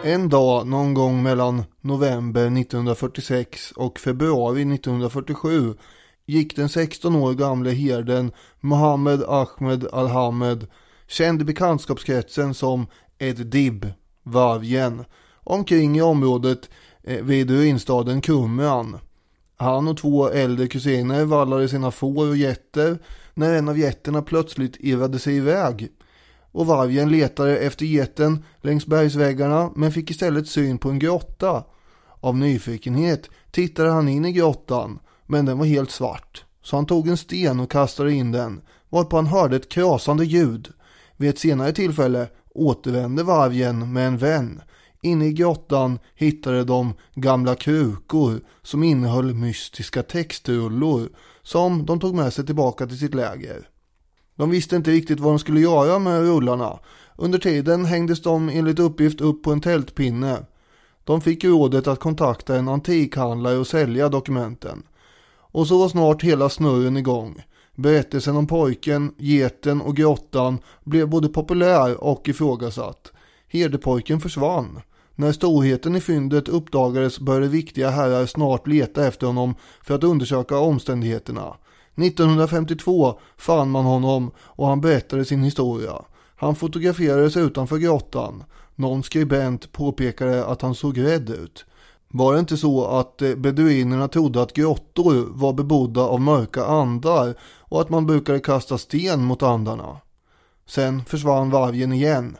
En dag någon gång mellan november 1946 och februari 1947 gick den 16 år gamla herden Mohammed Ahmed Al-Hamed, känd i bekantskapskretsen som Ed Dib, vargen, omkring i området vid ruinstaden Qumran. Han och 2 äldre kusiner vallade sina får och getter när en av getterna plötsligt irrade sig iväg. Och vargen letade efter geten längs bergsväggarna men fick istället syn på en grotta. Av nyfikenhet tittade han in i grottan, men den var helt svart. Så han tog en sten och kastade in den, varpå han hörde ett krasande ljud. Vid ett senare tillfälle återvände vargen med en vän. Inne i grottan hittade de gamla krukor som innehöll mystiska textrullor som de tog med sig tillbaka till sitt läger. De visste inte riktigt vad de skulle göra med rullarna. Under tiden hängdes de enligt uppgift upp på en tältpinne. De fick rådet att kontakta en antikhandlare och sälja dokumenten. Och så var snart hela snurren igång. Berättelsen om pojken, geten och grottan blev både populär och ifrågasatt. Herdepojken försvann. När storheten i fyndet uppdagades började viktiga herrar snart leta efter honom för att undersöka omständigheterna. 1952 fann man honom och han berättade sin historia. Han fotograferades utanför grottan. Någon skribent påpekade att han såg rädd ut. Var det inte så att beduinerna trodde att grottor var bebodda av mörka andar och att man brukade kasta sten mot andarna? Sen försvann vargen igen.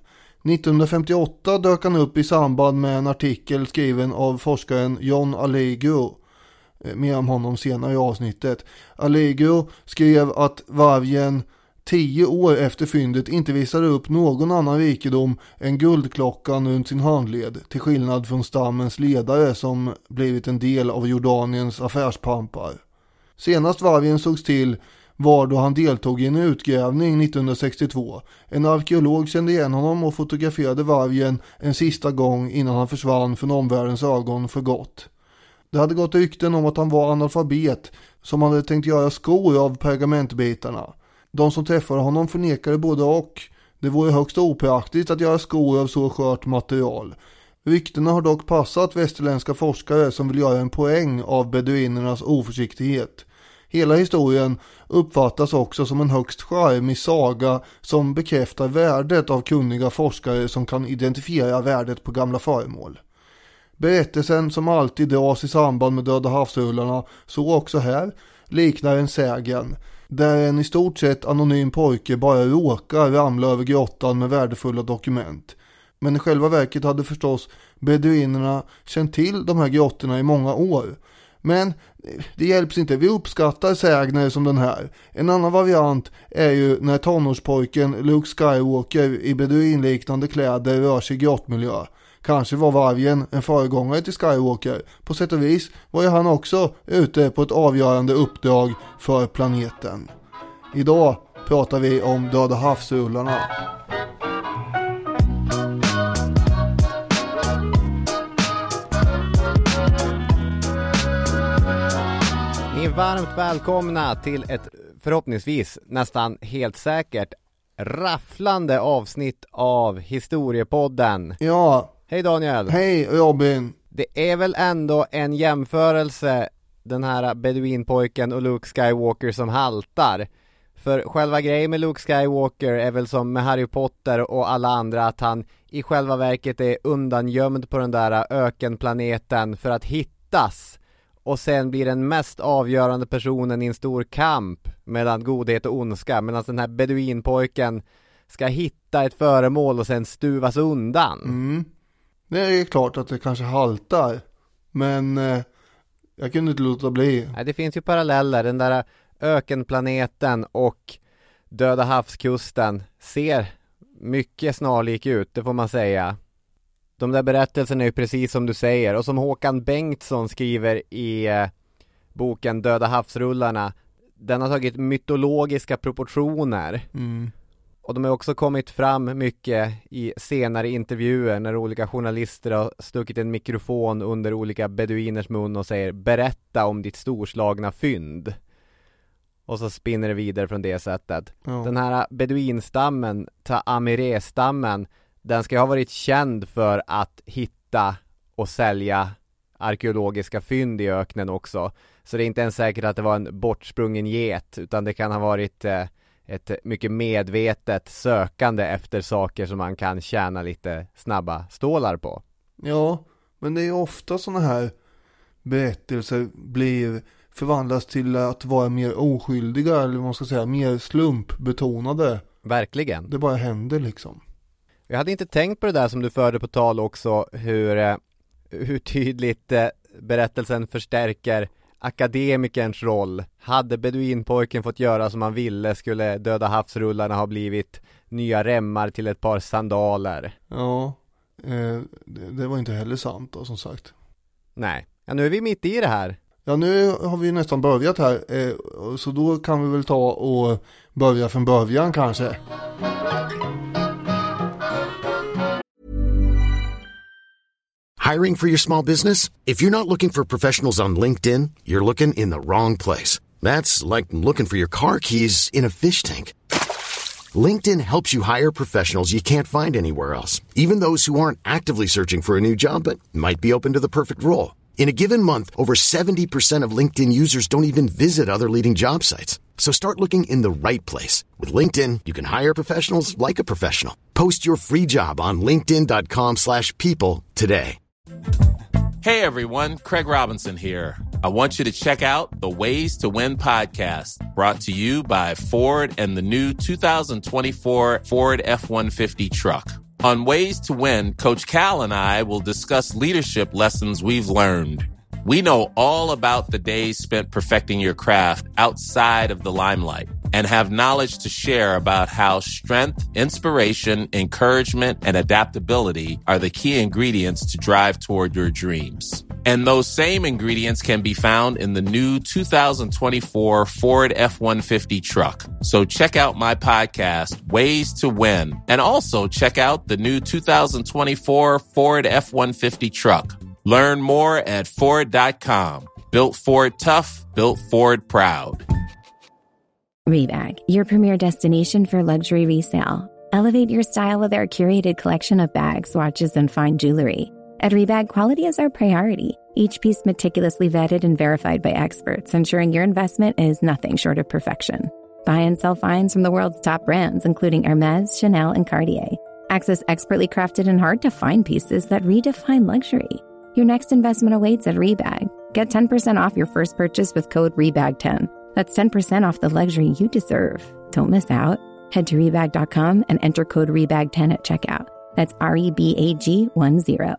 1958 dök han upp i samband med en artikel skriven av forskaren John Allegro. Mer om honom senare i avsnittet. Allegro skrev att vargen 10 år efter fyndet inte visade upp någon annan rikedom än guldklockan runt sin handled, till skillnad från stammens ledare som blivit en del av Jordaniens affärspampar. Senast vargen sågs till var då han deltog i en utgrävning 1962. En arkeolog kände igen honom och fotograferade vargen en sista gång innan han försvann från omvärldens ögon för gott. Det hade gått rykten om att han var analfabet som hade tänkt göra skor av pergamentbitarna. De som träffade honom förnekade både och. Det vore högst opraktiskt att göra skor av så skört material. Ryktena har dock passat västerländska forskare som vill göra en poäng av beduinernas oförsiktighet. Hela historien uppfattas också som en högst charmig saga som bekräftar värdet av kunniga forskare som kan identifiera värdet på gamla föremål. Berättelsen, som alltid dras i samband med Döda havsrullarna, så också här, liknar en sägen där en i stort sett anonym pojke bara råkar ramla över grottan med värdefulla dokument. Men i själva verket hade förstås beduinerna känt till de här grottorna i många år. Men det hjälps inte, vi uppskattar sägner som den här. En annan variant är ju när tonårspojken Luke Skywalker i beduinliknande kläder rör sig i grottmiljö. Kanske var vargen en föregångare till Skywalker. På sätt och vis var ju han också ute på ett avgörande uppdrag för planeten. Idag pratar vi om Döda havsrullarna. Ni är varmt välkomna till ett förhoppningsvis nästan helt säkert rafflande avsnitt av Historiepodden. Ja. Hej Daniel. Hej Robin. Det är väl ändå en jämförelse, den här beduinpojken och Luke Skywalker, som haltar. För själva grejen med Luke Skywalker är väl som med Harry Potter och alla andra, att han i själva verket är undangömd på den där ökenplaneten för att hittas. Och sen blir den mest avgörande personen i en stor kamp mellan godhet och ondska. Medan den här beduinpojken ska hitta ett föremål och sen stuvas undan. Det är klart att det kanske haltar. Men jag kunde inte låta bli. Nej, det finns ju paralleller. Den där ökenplaneten och Döda havskusten ser mycket snarlik ut, det får man säga. De där berättelserna är ju precis som du säger. Och som Håkan Bengtsson skriver i boken Döda havsrullarna, den har tagit mytologiska proportioner. Och de har också kommit fram mycket i senare intervjuer när olika journalister har stuckit en mikrofon under olika beduiners mun och säger: berätta om ditt storslagna fynd. Och så spinner det vidare från det sättet. Den här beduinstammen, Ta'amiré-stammen, den ska ha varit känd för att hitta hitta och sälja arkeologiska fynd i öknen också. Så det är inte ens säkert att det var en bortsprungen get, utan det kan ha varit ett mycket medvetet sökande efter saker som man kan tjäna lite snabba stålar på. Ja, men det är ofta såna här berättelser förvandlas till att vara mer oskyldiga, eller vad man ska säga, mer slumpbetonade. Verkligen. Det bara händer liksom. Jag hade inte tänkt på det där som du förde på tal också, hur tydligt berättelsen förstärker akademikerns roll. Hade beduinpojken fått göra som han ville skulle Döda havsrullarna ha blivit nya remmar till ett par sandaler. Ja, det var inte heller sant då, som sagt. Nej, ja, nu är vi mitt i det här. Ja, nu har vi nästan börjat här, så då kan vi väl ta och börja från början kanske. Hiring for your small business? If you're not looking for professionals on LinkedIn, you're looking in the wrong place. That's like looking for your car keys in a fish tank. LinkedIn helps you hire professionals you can't find anywhere else, even those who aren't actively searching for a new job but might be open to the perfect role. In a given month, over 70% of LinkedIn users don't even visit other leading job sites. So start looking in the right place. With LinkedIn, you can hire professionals like a professional. Post your free job on linkedin.com/people today. Hey everyone, Craig Robinson here. I want you to check out the Ways to Win podcast, brought to you by Ford and the new 2024 Ford F-150 truck. On Ways to Win, Coach Cal and I will discuss leadership lessons we've learned. We know all about the days spent perfecting your craft outside of the limelight and have knowledge to share about how strength, inspiration, encouragement, and adaptability are the key ingredients to drive toward your dreams. And those same ingredients can be found in the new 2024 Ford F-150 truck. So check out my podcast, Ways to Win, and also check out the new 2024 Ford F-150 truck. Learn more at Ford.com. Built Ford tough, built Ford proud. Rebag, your premier destination for luxury resale. Elevate your style with our curated collection of bags, watches, and fine jewelry. At Rebag, quality is our priority. Each piece meticulously vetted and verified by experts, ensuring your investment is nothing short of perfection. Buy and sell finds from the world's top brands, including Hermès, Chanel, and Cartier. Access expertly crafted and hard-to-find pieces that redefine luxury. Your next investment awaits at Rebag. Get 10% off your first purchase with code REBAG10. That's 10% off the luxury you deserve. Don't miss out. Head to Rebag.com and enter code REBAG10 at checkout. That's REBAG10.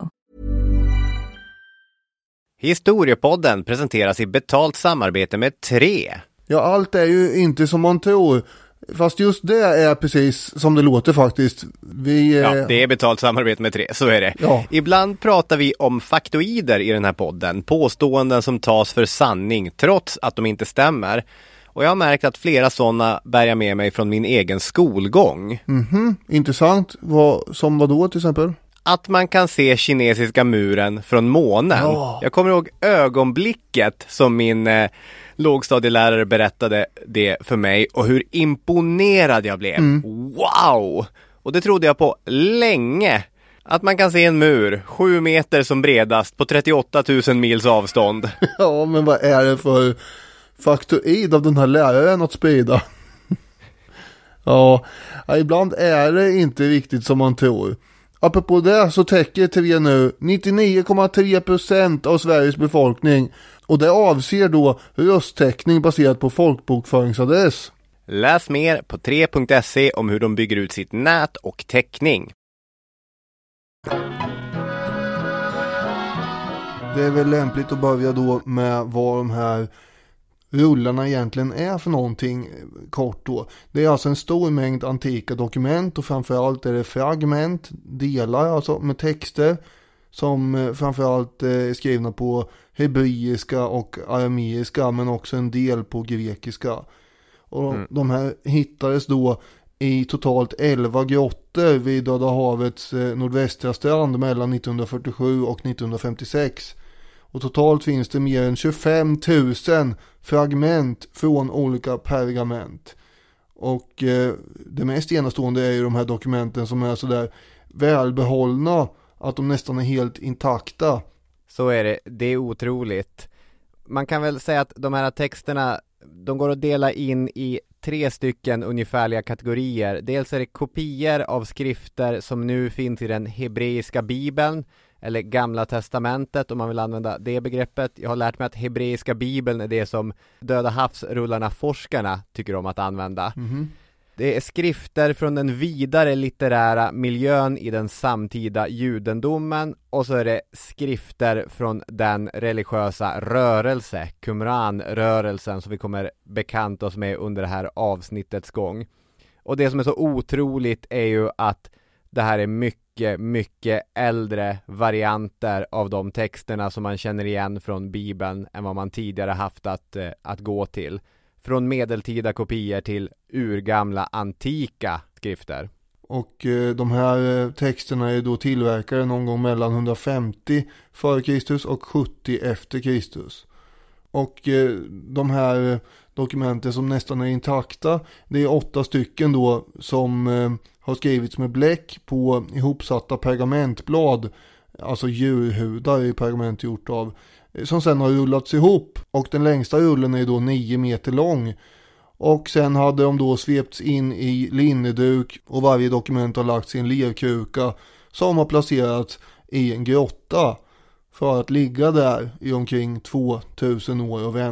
Historiepodden presenteras i betalt samarbete med 3. Ja, allt är ju inte som man tror. Fast just det är precis som det låter faktiskt. Ja, det är betalt samarbete med 3, så är det. Ja. Ibland pratar vi om faktoider i den här podden. Påståenden som tas för sanning trots att de inte stämmer. Och jag har märkt att flera sådana bär jag med mig från min egen skolgång. Intressant. Som vad då till exempel? Att man kan se kinesiska muren från månen. Ja. Jag kommer ihåg ögonblicket som min lågstadielärare berättade det för mig och hur imponerad jag blev. Wow! Och det trodde jag på länge. Att man kan se en mur 7 meter som bredast på 38 000 mils avstånd. Ja, men vad är det för faktoid av den här läraren att sprida? Ja, ibland är det inte riktigt som man tror. Apropå det så täcker TV nu 99,3% av Sveriges befolkning, och det avser då rösttäckning baserat på folkbokföringsadress. Läs mer på 3.se om hur de bygger ut sitt nät och täckning. Det är väl lämpligt att börja då med vad de här rullarna egentligen är för någonting kort då. Det är alltså en stor mängd antika dokument, och framförallt är det fragment, delar alltså med texter som framförallt är skrivna på hebreiska och arameiska, men också en del på grekiska. Och de här hittades då i totalt 11 grottor vid Döda havets nordvästra strand mellan 1947 och 1956. Och totalt finns det mer än 25 000 fragment från olika pergament. Och det mest enastående är ju de här dokumenten som är så där välbehållna att de nästan är helt intakta. Så är det. Det är otroligt. Man kan väl säga att de här texterna, de går att dela in i 3 stycken ungefärliga kategorier. Dels är det kopior av skrifter som nu finns i den hebreiska bibeln eller gamla testamentet, om man vill använda det begreppet. Jag har lärt mig att hebreiska bibeln är det som Döda havsrullarna-forskarna tycker om att använda. Det är skrifter från den vidare litterära miljön i den samtida judendomen, och så är det skrifter från den religiösa rörelse, Qumran-rörelsen, som vi kommer bekanta oss med under det här avsnittets gång. Och det som är så otroligt är ju att det här är mycket äldre varianter av de texterna som man känner igen från Bibeln än vad man tidigare haft att gå till. Från medeltida kopior till urgamla antika skrifter. Och de här texterna är då tillverkade någon gång mellan 150 f.Kr. och 70 efter Kristus. Och de här dokumenten som nästan är intakta, det är 8 stycken då som har skrivits med bläck på ihopsatta pergamentblad, alltså djurhudar i pergament gjort av, som sen har rullats ihop, och den längsta rullen är då 9 meter lång. Och sen hade de då svepts in i linneduk, och varje dokument har lagts i en lerkruka som har placerats i en grotta för att ligga där i omkring 2000 år och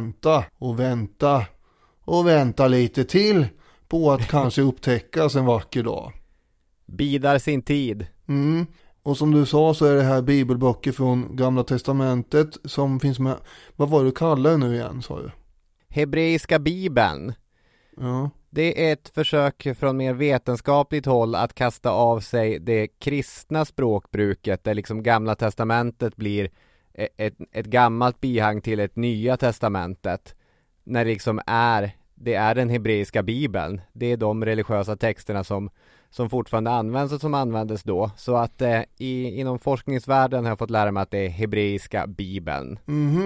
vänta lite till på att kanske upptäckas en vacker dag. Bidar sin tid. Och som du sa så är det här bibelböcker från Gamla testamentet som finns med. Vad var det du kallade nu igen, sa du? Hebreiska bibeln. Ja. Det är ett försök från mer vetenskapligt håll att kasta av sig det kristna språkbruket, där liksom Gamla testamentet blir ett gammalt bihang till ett nya testamentet. När det liksom det är den hebreiska bibeln. Det är de religiösa texterna som fortfarande används och som användes då. Så att inom forskningsvärlden har jag fått lära mig att det är hebreiska bibeln.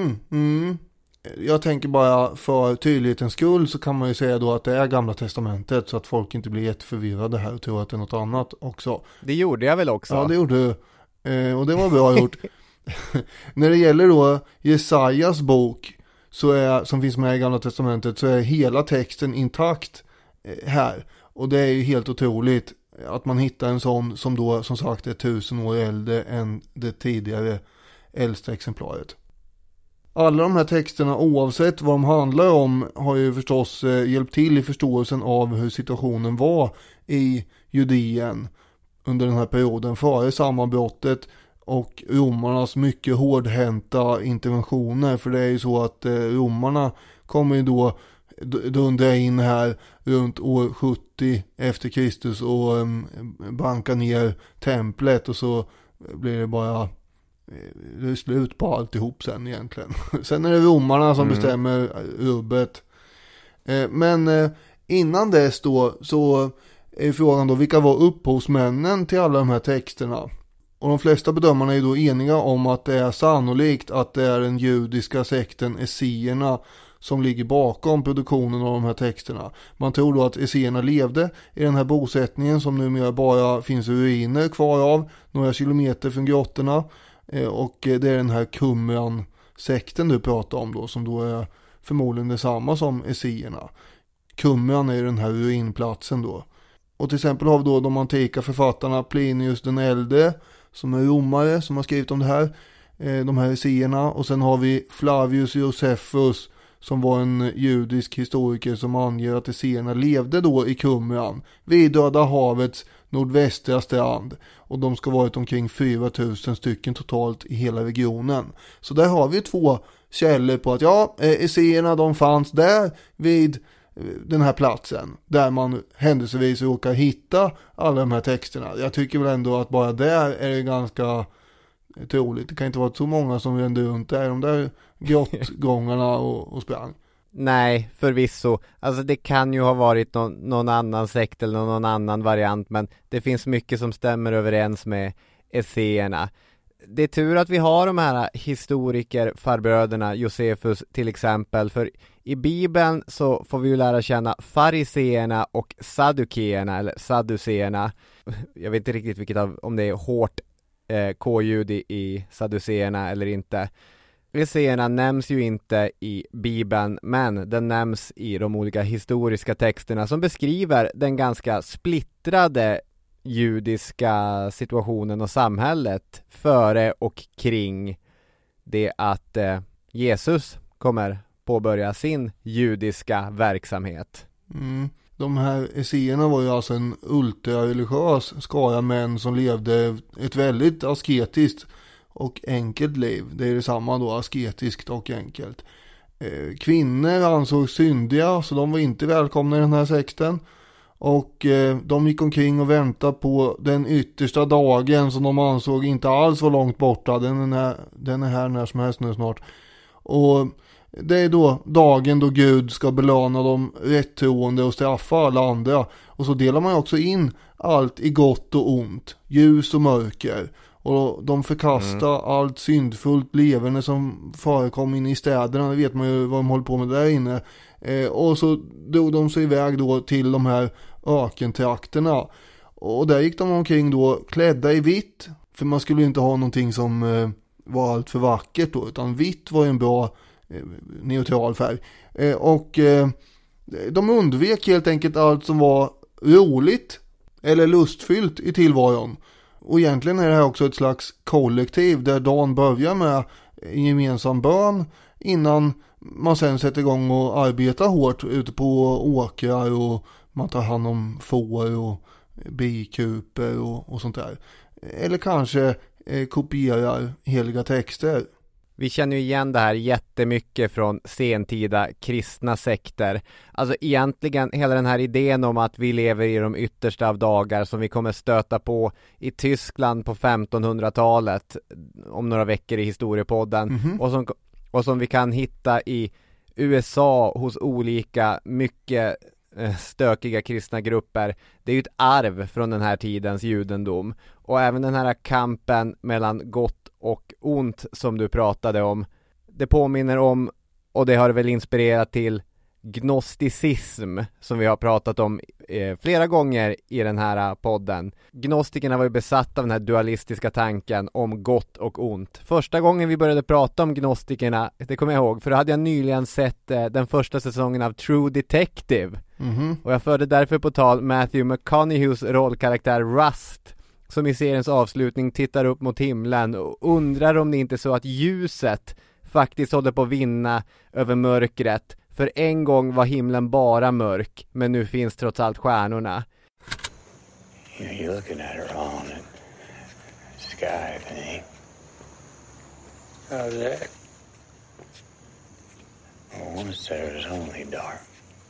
Jag tänker bara för tydlighetens skull så kan man ju säga då att det är Gamla testamentet, så att folk inte blir jätteförvirrade här och tror att det är något annat också. Det gjorde jag väl också? Ja, det gjorde du. Och det var bra gjort. När det gäller då Jesajas bok som finns med i Gamla testamentet, så är hela texten intakt här. Och det är ju helt otroligt att man hittar en sån som då som sagt är 1000 år äldre än det tidigare äldsta exemplaret. Alla de här texterna, oavsett vad de handlar om, har ju förstås hjälpt till i förståelsen av hur situationen var i Judeen under den här perioden före sammanbrottet och romarnas mycket hårdhänta interventioner. För det är ju så att romarna kommer ju då dundra in här runt år 70 efter Kristus och banka ner templet, och så blir det bara slut på alltihop sen egentligen. Sen är det romarna som bestämmer rubbet. Men innan dess då så är frågan då, vilka var upphovsmännen till alla de här texterna? Och de flesta bedömarna är då eniga om att det är sannolikt att det är den judiska sekten esseerna som ligger bakom produktionen av de här texterna. Man tror då att esseerna levde i den här bosättningen som numera bara finns ruiner kvar av några kilometer från grottorna. Och det är den här Qumran-sekten du pratar om då, som då är förmodligen detsamma som esseerna. Qumran är den här ruinplatsen då. Och till exempel har vi då de antika författarna Plinius den äldre, som är romare, som har skrivit om det här, de här esseerna. Och sen har vi Flavius Josephus, som var en judisk historiker, som anger att esseerna levde då i Qumran vid Döda havets nordvästra strand, och de ska varit omkring 4000 stycken totalt i hela regionen. Så där har vi 2 källor på att esseerna de fanns där vid den här platsen där man händelsevis råkar hitta alla de här texterna. Jag tycker väl ändå att bara där är det ganska troligt. Det kan inte vara så många som rände runt där, de där grottgångarna och sprang. Nej, förvisso. Alltså det kan ju ha varit någon annan sekt eller någon annan variant, men det finns mycket som stämmer överens med esseerna. Det är tur att vi har de här historikerfarbröderna, Josefus till exempel, för i Bibeln så får vi ju lära känna fariseerna och saddukeerna eller sadduceerna. Jag vet inte riktigt vilket om det är hårt K-ljud i Sadduceerna eller inte. Esséerna nämns ju inte i Bibeln, men den nämns i de olika historiska texterna som beskriver den ganska splittrade judiska situationen och samhället före och kring det att Jesus kommer påbörja sin judiska verksamhet. De här esséerna var ju alltså en ultrareligiös skara män som levde ett väldigt asketiskt och enkelt liv. Det är detsamma då, asketiskt och enkelt. Kvinnor ansågs syndiga, så de var inte välkomna i den här sekten. Och de gick omkring och väntade på den yttersta dagen som de ansåg inte alls var långt borta. Den är här när som helst nu snart. Och det är då dagen då Gud ska belöna de rättroende och straffa alla andra. Och så delar man också in allt i gott och ont, ljus och mörker. Och de förkastar allt syndfullt levande som förekom inne i städerna. Det vet man ju vad de håller på med där inne. Och så drog de sig iväg då till de här ökentrakterna. Och där gick de omkring då klädda i vitt. För man skulle ju inte ha någonting som var allt för vackert då. Utan vitt var ju en bra neutral färg. Och de undvek helt enkelt allt som var roligt eller lustfyllt i tillvaron. Och egentligen är det här också ett slags kollektiv där dagen börjar med en gemensam bön innan man sen sätter igång och arbetar hårt ute på åkrar och man tar hand om får och bikuper och sånt där. Eller kanske kopierar heliga texter. Vi känner ju igen det här jättemycket från sentida kristna sekter. Alltså egentligen hela den här idén om att vi lever i de yttersta av dagar som vi kommer stöta på i Tyskland på 1500-talet om några veckor i historiepodden. Och som vi kan hitta i USA hos olika mycket stökiga kristna grupper. Det är ju ett arv från den här tidens judendom. Och även den här kampen mellan gott och ont som du pratade om, det påminner om, och det har väl inspirerat till, gnosticism som vi har pratat om flera gånger i den här podden. Gnostikerna var ju besatta av den här dualistiska tanken om gott och ont. Första gången vi började prata om gnostikerna, det kommer jag ihåg, för då hade jag nyligen sett den första säsongen av True Detective. Och jag förde därför på tal Matthew McConaughey's rollkaraktär Rust, som i seriens avslutning tittar upp mot himlen och undrar om det inte är så att ljuset faktiskt håller på att vinna över mörkret. För en gång var himlen bara mörk, men nu finns trots allt stjärnorna. You're looking at her on the sky thing. How's that? Oh, once there was only dark.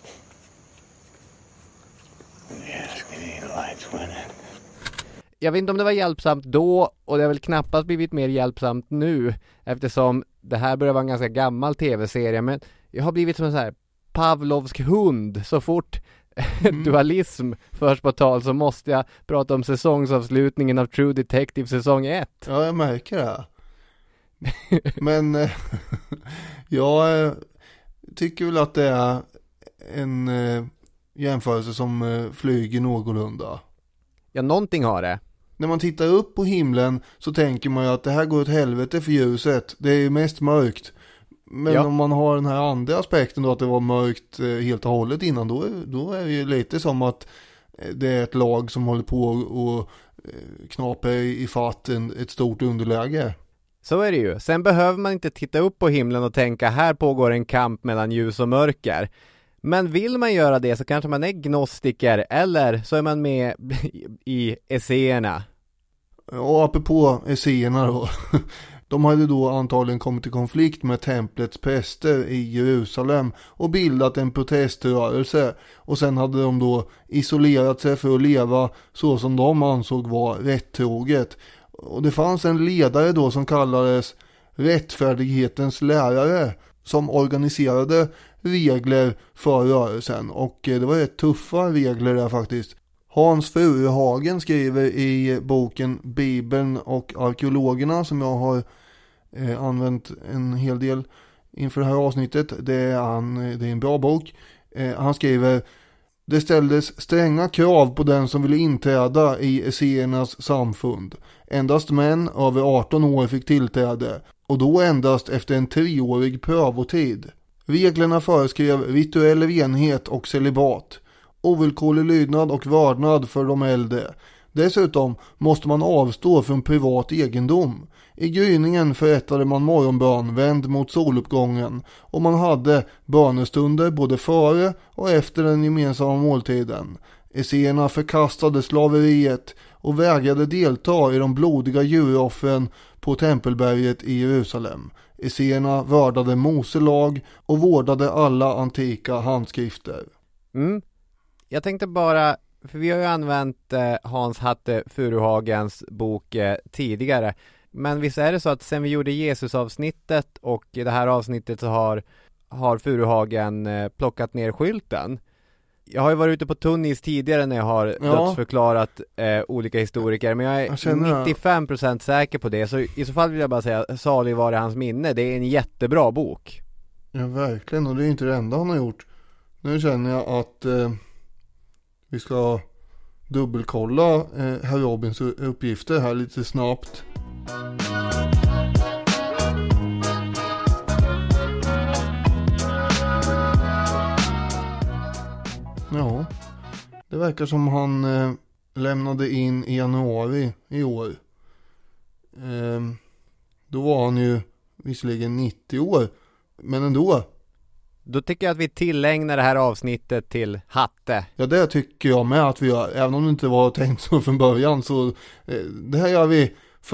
Yes, any lights winning. Jag vet inte om det var hjälpsamt då, och det har väl knappast blivit mer hjälpsamt nu, eftersom det här börjar vara en ganska gammal tv-serie, men jag har blivit som en sån här Pavlovsk hund. Så fort dualism förs på tal så måste jag prata om säsongsavslutningen av True Detective säsong 1. Ja, jag märker det. Men jag tycker väl att det är en jämförelse som flyger någorlunda. Ja, någonting har det. När man tittar upp på himlen så tänker man ju att det här går åt helvete för ljuset. Det är ju mest mörkt. Men om man har den här andra aspekten då, att det var mörkt helt och hållet innan, då är det ju lite som att det är ett lag som håller på och knapar i fatt ett stort underläge. Så är det ju. Sen behöver man inte titta upp på himlen och tänka här pågår en kamp mellan ljus och mörker. Men vill man göra det så kanske man är gnostiker, eller så är man med i esséerna. Och apropå esséerna då. De hade då antagligen kommit i konflikt med templets präster i Jerusalem och bildat en proteströrelse. Och sen hade de då isolerat sig för att leva så som de ansåg var rättroget. Och det fanns en ledare då som kallades rättfärdighetens lärare, som organiserade regler för rörelsen. Och det var rätt tuffa regler där faktiskt. Hans Furuhagen skriver i boken Bibeln och arkeologerna, som jag har använt en hel del inför det här avsnittet. Det är en bra bok. Han skriver: Det ställdes stränga krav på den som ville inträda i esséernas samfund. Endast män över 18 år fick tillträde och då endast efter en 3-årig prövotid. Reglerna föreskrev rituell renhet och celibat, ovillkorlig lydnad och vördnad för de äldre. Dessutom måste man avstå från privat egendom. I gryningen förrättade man morgonbön vänd mot soluppgången och man hade bönestunder både före och efter den gemensamma måltiden. Esséerna förkastade slaveriet och vägrade delta i de blodiga djuroffren på Tempelberget i Jerusalem. Esséerna vördade Mose lag och vårdade alla antika handskrifter. Jag tänkte bara, för vi har ju använt Hans Hatte Furuhagens bok tidigare. Men visst är det så att sen vi gjorde Jesus-avsnittet och i det här avsnittet så har Furuhagen plockat ner skylten. Jag har ju varit ute på tunnis tidigare när jag har dödsförklarat olika historiker, men jag är 95% säker på det. Så i så fall vill jag bara säga, salig var det hans minne. Det är en jättebra bok. Ja, verkligen. Och det är inte det enda han har gjort. Nu känner jag att vi ska dubbelkolla herr Robins uppgifter här lite snabbt. Ja, det verkar som han lämnade in i januari i år. Då var han ju visserligen 90 år, men ändå. Då tycker jag att vi tillägnar det här avsnittet till Hatte. Ja, det tycker jag med att vi gör. Även om det inte var tänkt så från början, så det här gör vi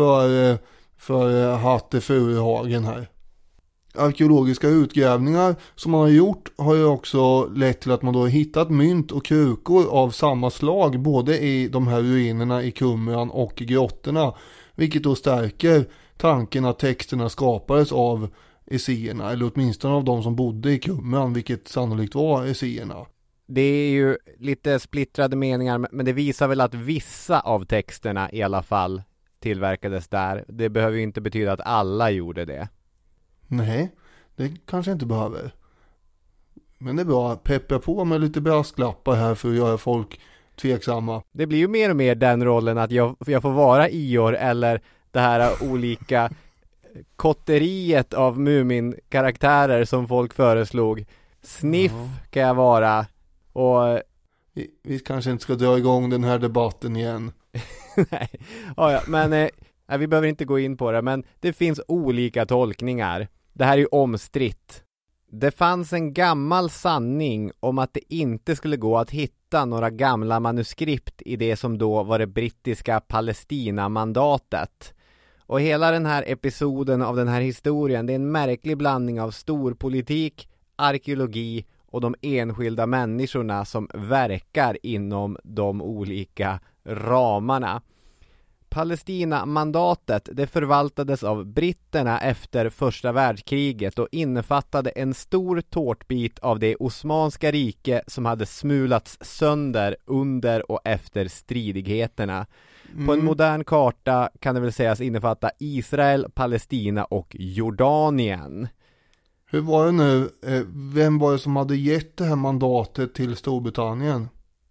för Hatte Furuhagen här. Arkeologiska utgrävningar som man har gjort har ju också lett till att man då har hittat mynt och krukor av samma slag både i de här ruinerna i Qumran och i grottorna, vilket då stärker tanken att texterna skapades av esséerna, eller åtminstone av de som bodde i Qumran, vilket sannolikt var esséerna. Det är ju lite splittrade meningar, men det visar väl att vissa av texterna i alla fall tillverkades där. Det behöver ju inte betyda att alla gjorde det. Nej, det kanske inte behöver. Men det är bra, peppa på med lite brasklappar här för att göra folk tveksamma. Det blir ju mer och mer den rollen att jag får vara Ior, eller det här olika kotteriet av Mumin-karaktärer som folk föreslog. Sniff kan jag vara. Och vi kanske inte ska dra igång den här debatten igen. Nej, men vi behöver inte gå in på det, men det finns olika tolkningar. Det här är ju omstritt. Det fanns en gammal sanning om att det inte skulle gå att hitta några gamla manuskript i det som då var det brittiska Palestina-mandatet. Och hela den här episoden av den här historien, det är en märklig blandning av storpolitik, arkeologi och de enskilda människorna som verkar inom de olika ramarna. Palestina-mandatet, det förvaltades av britterna efter första världskriget och innefattade en stor tårtbit av det osmanska rike som hade smulats sönder under och efter stridigheterna. På en modern karta kan det väl sägas innefatta Israel, Palestina och Jordanien. Hur var det nu? Vem var det som hade gett det här mandatet till Storbritannien?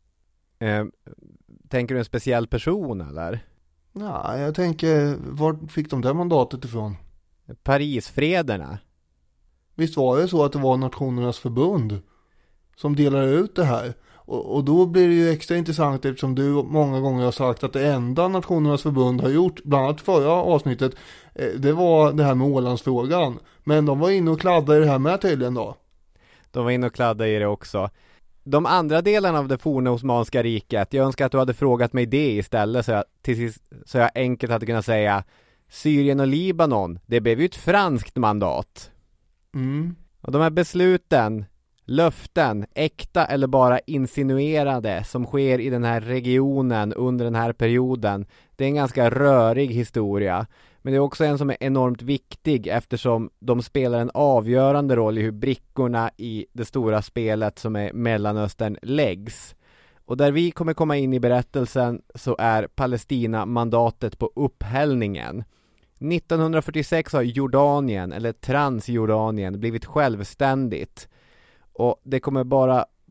Tänker du en speciell person eller? Nej, jag tänker, var fick de det mandatet ifrån? Parisfrederna. Visst var det så att det var Nationernas förbund som delade ut det här? Och då blir det ju extra intressant eftersom du många gånger har sagt att det enda Nationernas förbund har gjort, bland annat förra avsnittet, det var det här med Ålandsfrågan. Men de var inne och kladdade i det här med tydligen då. De var inne och kladdade i det också. De andra delarna av det forna Osmanska riket, jag önskar att du hade frågat mig det istället så jag enkelt hade kunnat säga Syrien och Libanon, det blev ju ett franskt mandat. Och de här besluten, löften, äkta eller bara insinuerade som sker i den här regionen under den här perioden, det är en ganska rörig historia. Men det är också en som är enormt viktig eftersom de spelar en avgörande roll i hur brickorna i det stora spelet som är Mellanöstern läggs. Och där vi kommer komma in i berättelsen så är Palestina-mandatet på upphällningen. 1946 har Jordanien eller Transjordanien blivit självständigt. Och det kommer bara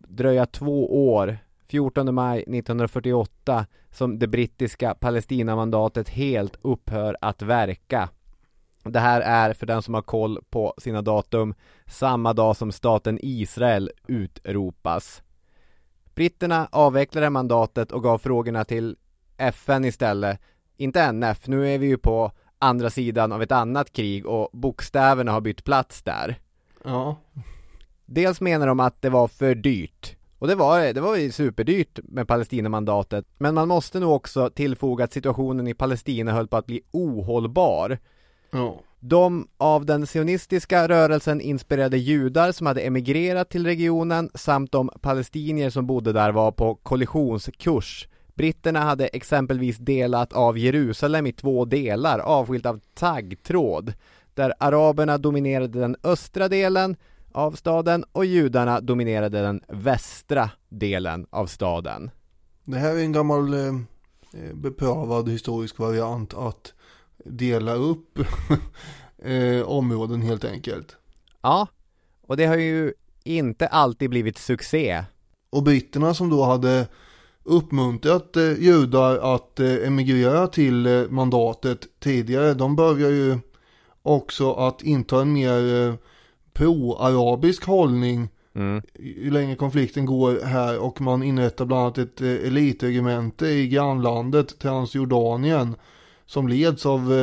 dröja 2 år, 14 maj 1948, som det brittiska Palestinamandatet helt upphör att verka. Det här är, för den som har koll på sina datum, samma dag som staten Israel utropas. Britterna avvecklade mandatet och gav frågorna till FN istället. Inte NF, nu är vi ju på andra sidan av ett annat krig och bokstäverna har bytt plats där. Ja. Dels menar de att det var för dyrt. Och det var ju superdyrt med Palestinamandatet. Men man måste nog också tillfoga att situationen i Palestina höll på att bli ohållbar. Ja. De av den sionistiska rörelsen inspirerade judar som hade emigrerat till regionen samt de palestinier som bodde där var på kollisionskurs. Britterna hade exempelvis delat av Jerusalem i 2 delar, avskilt av taggtråd, där araberna dominerade den östra delen av staden och judarna dominerade den västra delen av staden. Det här är en gammal beprövad historisk variant att dela upp områden helt enkelt. Ja, och det har ju inte alltid blivit succé. Och britterna som då hade uppmuntrat judar att emigrera till mandatet tidigare, de börjar ju också att inta en mer pro-arabisk hållning ju längre konflikten går här, och man inrättar bland annat ett elitregemente i grannlandet Transjordanien som leds av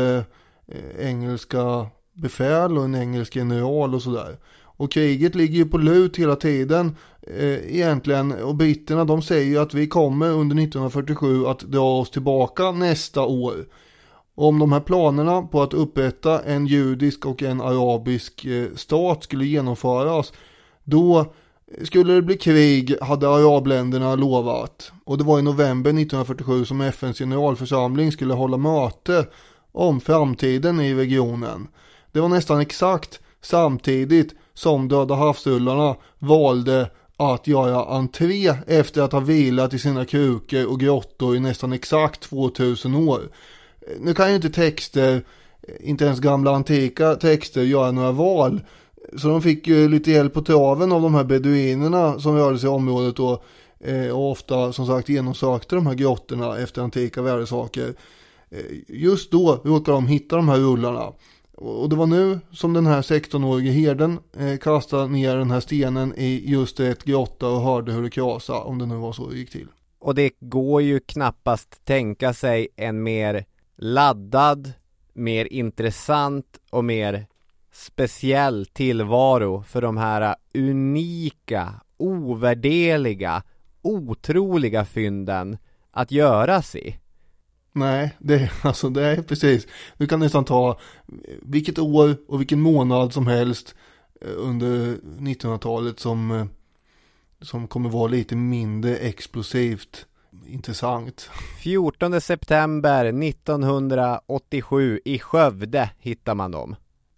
engelska befäl och en engelsk general och sådär. Och kriget ligger ju på lut hela tiden egentligen, och britterna de säger ju att vi kommer under 1947 att dra oss tillbaka nästa år. Och om de här planerna på att upprätta en judisk och en arabisk stat skulle genomföras, då skulle det bli krig, hade arabländerna lovat. Och det var i november 1947 som FNs generalförsamling skulle hålla möte om framtiden i regionen. Det var nästan exakt samtidigt som Döda havsrullarna valde att göra entré efter att ha vilat i sina krukor och grottor i nästan exakt 2000 år. Nu kan ju inte texter, inte ens gamla antika texter, göra några val. Så de fick ju lite hjälp på traven av de här beduinerna som rörde sig i området och ofta som sagt genomsökte de här grottorna efter antika värdesaker. Just då råkade de hitta de här rullarna. Och det var nu som den här 16-årige herden kastade ner den här stenen i just ett grotta och hörde hur det krasade, om det nu var så det gick till. Och det går ju knappast tänka sig en mer laddad, mer intressant och mer speciell tillvaro för de här unika, ovärderliga, otroliga fynden att göras i. Nej, det är precis. Du kan nästan ta vilket år och vilken månad som helst under 1900-talet som kommer vara lite mindre explosivt intressant. 14 september 1987 i Skövde hittar man dem.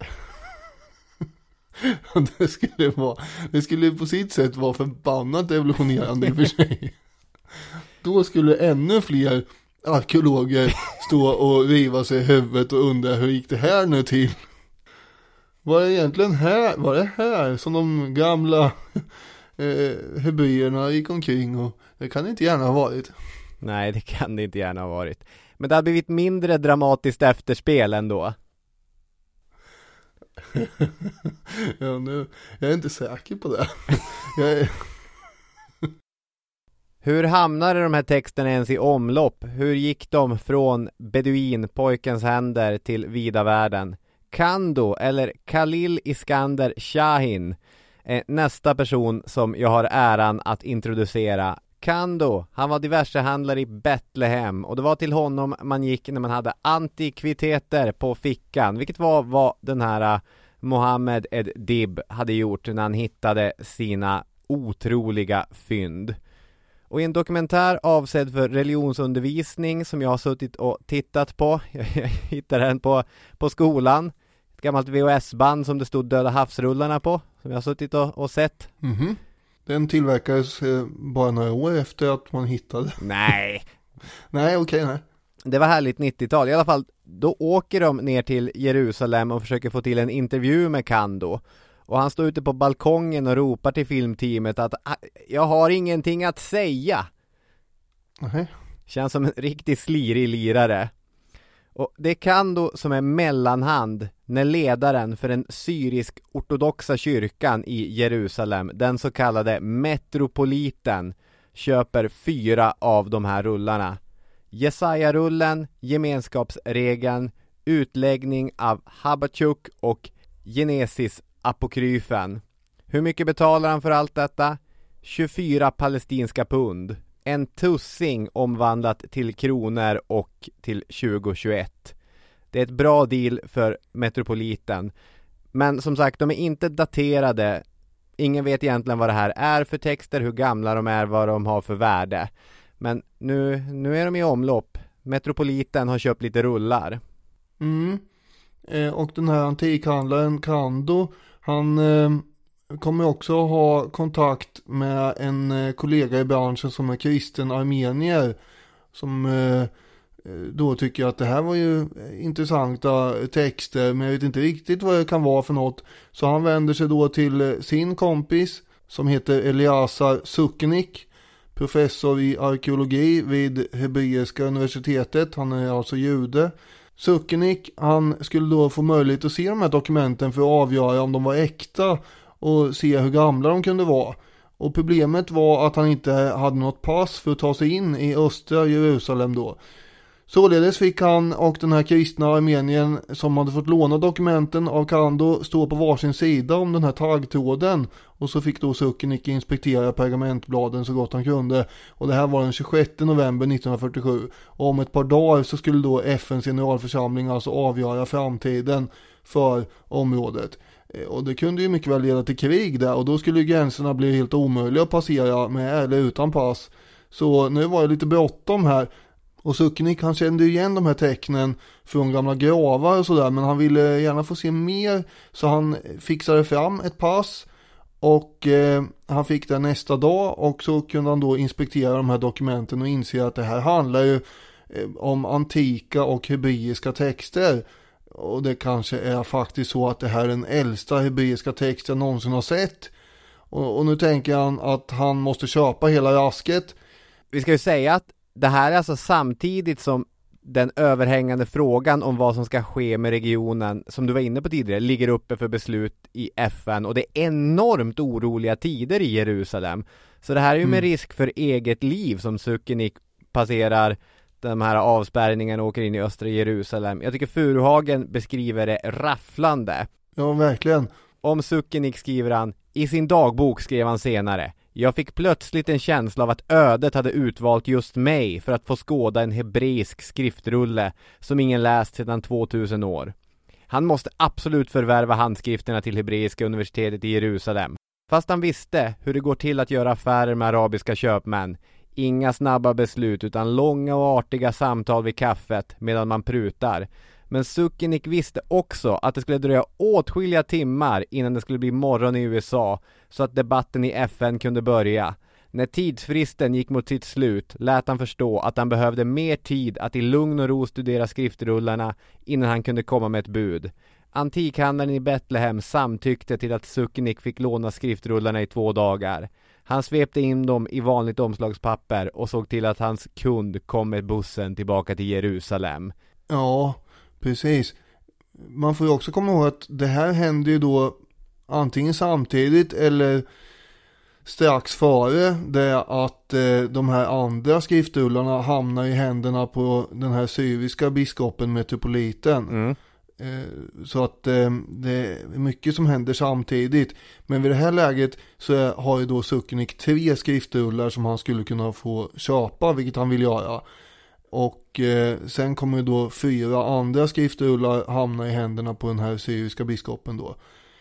Det skulle på sitt sätt vara förbannat evolutionerande i och för sig. Då skulle ännu fler arkeologer stå och riva sig i huvudet och undra hur gick det här nu till? Var det egentligen här? Var det här som de gamla hebreerna gick omkring? Och det kan det inte gärna ha varit. Nej, det kan det inte gärna ha varit. Men det har blivit mindre dramatiskt efterspel ändå. Ja, nu, jag är inte säker på det. Hur hamnade de här texterna ens i omlopp? Hur gick de från beduinpojkens händer till vida världen? Kando, eller Khalil Iskander Shahin, är nästa person som jag har äran att introducera. Kando, han var diversehandlare i Betlehem, och det var till honom man gick när man hade antikviteter på fickan, vilket var vad den här Mohammed Ed-Dib hade gjort när han hittade sina otroliga fynd. Och i en dokumentär avsedd för religionsundervisning som jag har suttit och tittat på, jag hittade den på skolan, ett gammalt VHS-band som det stod Döda havsrullarna på, som jag har suttit och sett. Mhm. Den tillverkades bara några år efter att man hittade. Nej. Nej, okej, nej. Det var härligt 90-tal. I alla fall, då åker de ner till Jerusalem och försöker få till en intervju med Kando. Och han står ute på balkongen och ropar till filmteamet att jag har ingenting att säga. Känns som en riktigt slirig lirare. Och det kan då som är mellanhand när ledaren för den syrisk-ortodoxa kyrkan i Jerusalem, den så kallade metropoliten, köper 4 av de här rullarna. Jesaja-rullen, gemenskapsregeln, utläggning av Habachuk och Genesis-apokryfen. Hur mycket betalar han för allt detta? 24 palestinska pund. En tussing omvandlat till kronor och till 2021. Det är ett bra deal för metropoliten. Men som sagt, de är inte daterade. Ingen vet egentligen vad det här är för texter, hur gamla de är, vad de har för värde. Men nu är de i omlopp. Metropoliten har köpt lite rullar. Och den här antikhandlaren Kando, han kommer också ha kontakt med en kollega i branschen som är kristen armenier, som då tycker att det här var ju intressanta texter, men jag vet inte riktigt vad det kan vara för något. Så han vänder sig då till sin kompis som heter Eliasar Suknik, professor i arkeologi vid Hebreiska universitetet. Han är alltså jude. Suknik, han skulle då få möjlighet att se de här dokumenten för att avgöra om de var äkta och se hur gamla de kunde vara. Och problemet var att han inte hade något pass för att ta sig in i östra Jerusalem då. Således fick han och den här kristna armenien som hade fått låna dokumenten av Kando stå på varsin sida om den här taggtråden. Och så fick då Suknik inspektera pergamentbladen så gott han kunde. Och det här var den 26 november 1947. Och om ett par dagar så skulle då FNs generalförsamling alltså avgöra framtiden för området. Och det kunde ju mycket väl leda till krig där, och då skulle gränserna bli helt omöjliga att passera med eller utan pass. Så nu var det lite bråttom här. Och Suknik, han kände igen de här tecknen från gamla gravar och sådär, men han ville gärna få se mer, så han fixade fram ett pass och han fick det nästa dag, och så kunde han då inspektera de här dokumenten och inse att det här handlar ju om antika och hebreiska texter. Och det kanske är faktiskt så att det här är den äldsta hebreiska text jag någonsin har sett. Och nu tänker han att han måste köpa hela rasket. Vi ska ju säga att det här är alltså samtidigt som den överhängande frågan om vad som ska ske med regionen, som du var inne på tidigare, ligger uppe för beslut i FN. Och det är enormt oroliga tider i Jerusalem. Så det här är ju med risk för eget liv som Suknik passerar de här avspärrningarna och åker in i östra Jerusalem. Jag tycker Furuhagen beskriver det rafflande. Ja, verkligen. Om Suknik skriver han: i sin dagbok skrev han senare: jag fick plötsligt en känsla av att ödet hade utvalt just mig för att få skåda en hebreisk skriftrulle som ingen läst sedan 2000 år. Han måste absolut förvärva handskrifterna till Hebreiska universitetet i Jerusalem. Fast han visste hur det går till att göra affärer med arabiska köpmän. Inga snabba beslut utan långa och artiga samtal vid kaffet medan man prutar. Men Suknik visste också att det skulle dröja åtskilliga timmar innan det skulle bli morgon i USA, så att debatten i FN kunde börja. När tidsfristen gick mot sitt slut lät han förstå att han behövde mer tid att i lugn och ro studera skriftrullarna innan han kunde komma med ett bud. Antikhandeln i Betlehem samtyckte till att Suknik fick låna skriftrullarna i 2 dagar. Han svepte in dem i vanligt omslagspapper och såg till att hans kund kom med bussen tillbaka till Jerusalem. Ja, precis. Man får ju också komma ihåg att det här hände ju då antingen samtidigt eller strax före det att de här andra skriftrullarna hamnar i händerna på den här syriska biskopen metropoliten. Så att det är mycket som händer samtidigt. Men vid det här läget så har ju då Suknik 3 skriftrullar som han skulle kunna få köpa, vilket han vill göra. Och sen kommer ju då 4 andra skriftrullar hamna i händerna på den här syriska biskopen då.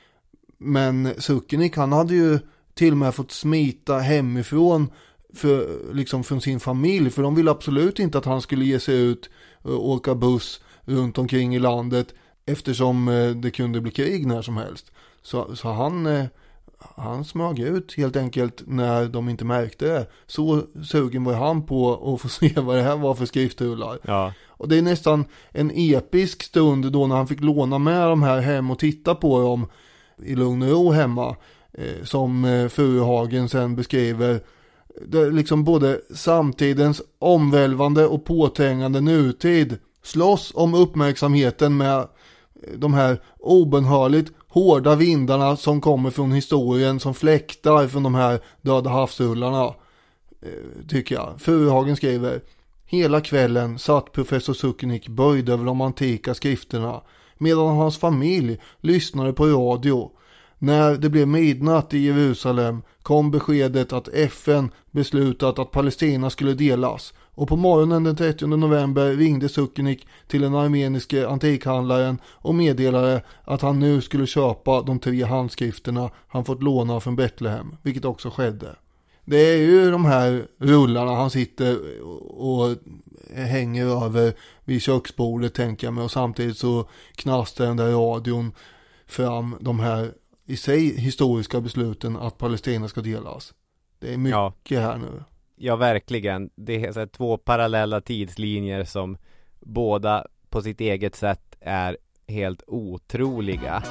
Men Suknik, han hade ju till och med fått smita hemifrån liksom från sin familj, för de ville absolut inte att han skulle ge sig ut och åka buss runt omkring i landet, eftersom det kunde bli krig när som helst. Så han smög ut helt enkelt när de inte märkte det. Så sugen var han på att få se vad det här var för skriftrullar. Ja. Och det är nästan en episk stund då när han fick låna med de här hem och titta på dem. i lugn och ro hemma. Som Furuhagen sen beskriver. Det är liksom både samtidens omvälvande och påträngande nutid slåss om uppmärksamheten med de här obenhörligt hårda vindarna som kommer från historien, som fläktar från de här döda havsrullarna, tycker jag. Furuhagen skriver: hela kvällen satt professor Suckenik böjd över de antika skrifterna medan hans familj lyssnade på radio. När det blev midnatt i Jerusalem kom beskedet att FN beslutat att Palestina skulle delas, och på morgonen den 30 november ringde Suckenik till den armeniske antikhandlaren och meddelade att han nu skulle köpa de 3 handskrifterna han fått låna från Betlehem, vilket också skedde. Det är ju de här rullarna han sitter och hänger över vid köksbordet, tänker jag mig, och samtidigt så knastrar den där radion fram de här i sig historiska besluten att Palestina ska delas. Det är mycket här nu. Ja, verkligen. Det är så här 2 parallella tidslinjer som båda på sitt eget sätt är helt otroliga.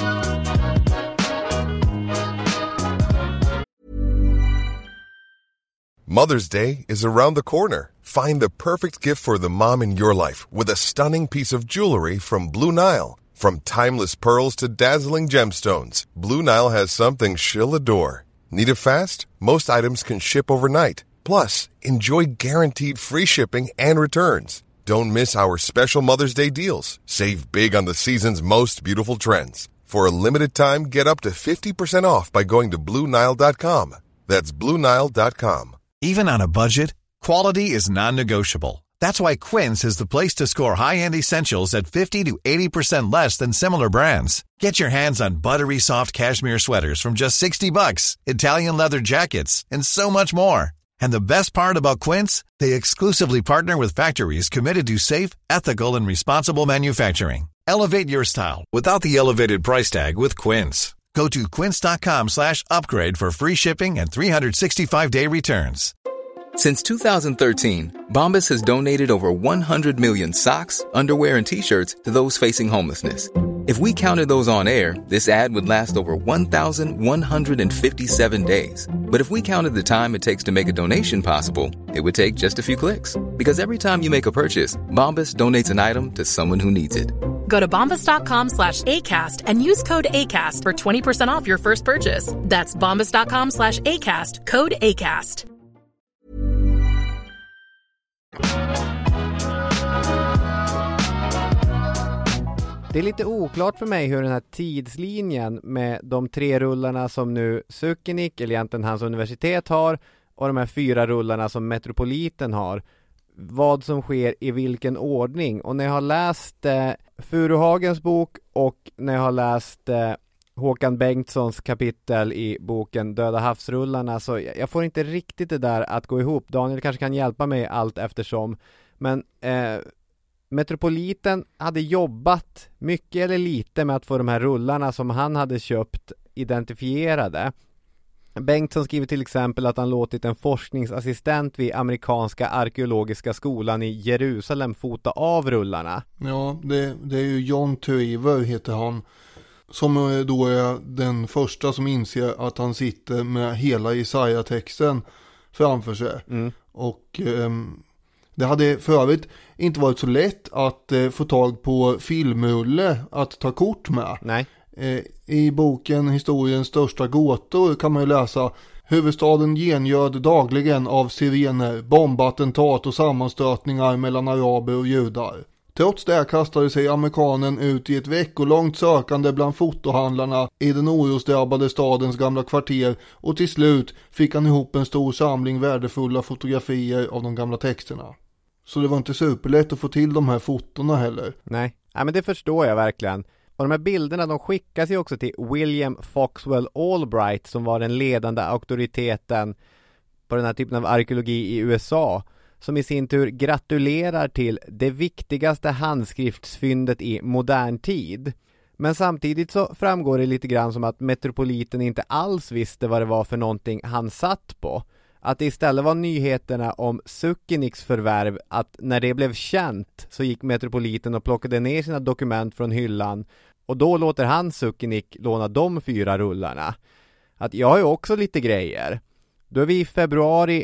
Mother's Day is around the corner. Find the perfect gift for the mom in your life with a stunning piece of jewelry from Blue Nile. From timeless pearls to dazzling gemstones, Blue Nile has something she'll adore. Need it fast? Most items can ship overnight. Plus, enjoy guaranteed free shipping and returns. Don't miss our special Mother's Day deals. Save big on the season's most beautiful trends. For a limited time, get up to 50% off by going to BlueNile.com. That's BlueNile.com. Even on a budget, quality is non-negotiable. That's why Quince is the place to score high-end essentials at 50 to 80% less than similar brands. Get your hands on buttery soft cashmere sweaters from just $60, Italian leather jackets, and so much more. And the best part about Quince, they exclusively partner with factories committed to safe, ethical, and responsible manufacturing. Elevate your style without the elevated price tag with Quince. Go to quince.com/upgrade for free shipping and 365-day returns. Since 2013, Bombas has donated over 100 million socks, underwear, and T-shirts to those facing homelessness. If we counted those on air, this ad would last over 1,157 days. But if we counted the time it takes to make a donation possible, it would take just a few clicks. Because every time you make a purchase, Bombas donates an item to someone who needs it. Go to bombas.com/ACAST and use code ACAST for 20% off your first purchase. That's bombas.com/ACAST, code ACAST. Det är lite oklart för mig hur den här tidslinjen med de 3 rullarna som nu Suckenik, eller egentligen hans universitet, har, och de här 4 rullarna som Metropoliten har, vad som sker i vilken ordning. Och när jag har läst Furuhagens bok och när jag har läst Håkan Bengtssons kapitel i boken Döda havsrullarna, så jag får inte riktigt det där att gå ihop. Daniel kanske kan hjälpa mig allt eftersom. Men Metropoliten hade jobbat mycket eller lite med att få de här rullarna som han hade köpt identifierade. Bengtsson skriver till exempel att han låtit en forskningsassistent vid amerikanska arkeologiska skolan i Jerusalem fota av rullarna. Ja, det är ju John Trevor heter han, som då är den första som inser att han sitter med hela Jesaja-texten framför sig. Och det hade för övrigt inte varit så lätt att få tag på filmrulle att ta kort med. Nej. I boken Historiens största gåtor kan man ju läsa: huvudstaden gengöd dagligen av sirener, bombattentat och sammanstötningar mellan araber och judar. Trots det kastade sig amerikanen ut i ett veckolångt sökande bland fotohandlarna i den orosdrabbade stadens gamla kvarter, och till slut fick han ihop en stor samling värdefulla fotografier av de gamla texterna. Så det var inte superlätt att få till de här fotona heller. Nej, men det förstår jag verkligen. Och de här bilderna, de skickas ju också till William Foxwell Albright, som var den ledande auktoriteten på den här typen av arkeologi i USA, som i sin tur gratulerar till det viktigaste handskriftsfyndet i modern tid. Men samtidigt så framgår det lite grann som att Metropoliten inte alls visste vad det var för någonting han satt på. Att det istället var nyheterna om Suchniki förvärv, att när det blev känt så gick Metropoliten och plockade ner sina dokument från hyllan, och då låter han Suchniki låna de 4 rullarna. Att jag har ju också lite grejer. Då är vi i februari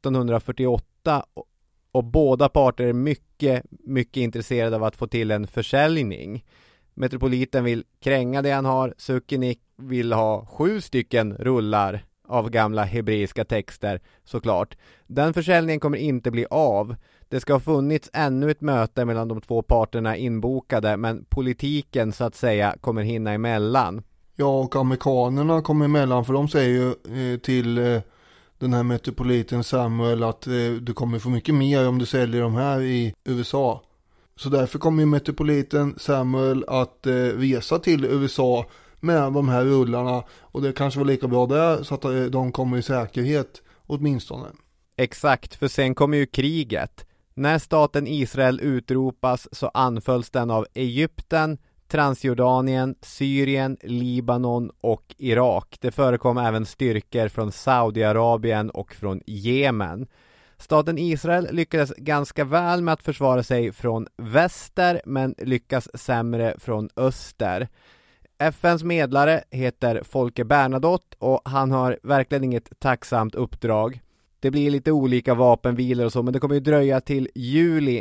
1948 och båda parter är mycket intresserade av att få till en försäljning. Metropoliten vill kränga det han har. Suchniki vill ha 7 stycken rullar av gamla hebreiska texter, såklart. Den försäljningen kommer inte bli av. Det ska ha funnits ännu ett möte mellan de 2 parterna inbokade, men politiken så att säga kommer hinna emellan. Ja, och amerikanerna kommer emellan, för de säger ju till den här Metropoliten Samuel att du kommer få mycket mer om du säljer de här i USA. Så därför kommer ju Metropoliten Samuel att resa till USA med de här rullarna, och det kanske var lika bra där så att de kommer i säkerhet åtminstone. Exakt, för sen kommer ju kriget. När staten Israel utropas så anfölls den av Egypten, Transjordanien, Syrien, Libanon och Irak. Det förekom även styrkor från Saudiarabien och från Jemen. Staten Israel lyckades ganska väl med att försvara sig från väster, men lyckas sämre från öster. FNs medlare heter Folke Bernadotte och han har verkligen inget tacksamt uppdrag. Det blir lite olika vapenvilor och så, men det kommer ju dröja till juli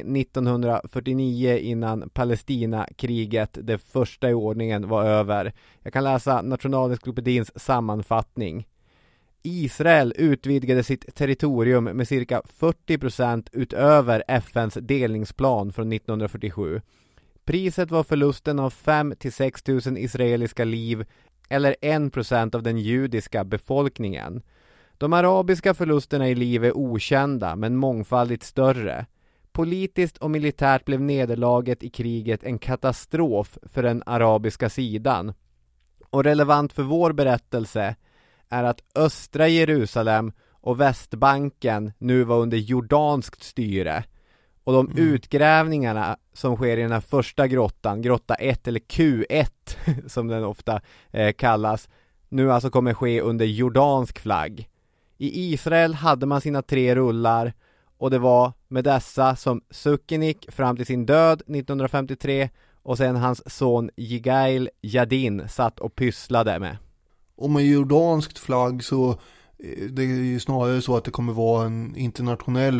1949 innan Palestina-kriget, det första i ordningen, var över. Jag kan läsa Nationalencyklopedins sammanfattning. Israel utvidgade sitt territorium med cirka 40% utöver FNs delningsplan från 1947. Priset var förlusten av 5-6 000 israeliska liv, eller 1% av den judiska befolkningen. De arabiska förlusterna i liv är okända, men mångfaldigt större. Politiskt och militärt blev nederlaget i kriget en katastrof för den arabiska sidan. Och relevant för vår berättelse är att östra Jerusalem och Västbanken nu var under jordanskt styre. Och de utgrävningarna som sker i den här första grottan, grotta 1 eller Q1 som den ofta kallas, nu alltså kommer ske under jordansk flagg. I Israel hade man sina 3 rullar, och det var med dessa som Suchniki fram till sin död 1953 och sen hans son Yigael Yadin satt och pysslade med. Och med jordanskt flagg så det är ju snarare så att det kommer vara en internationell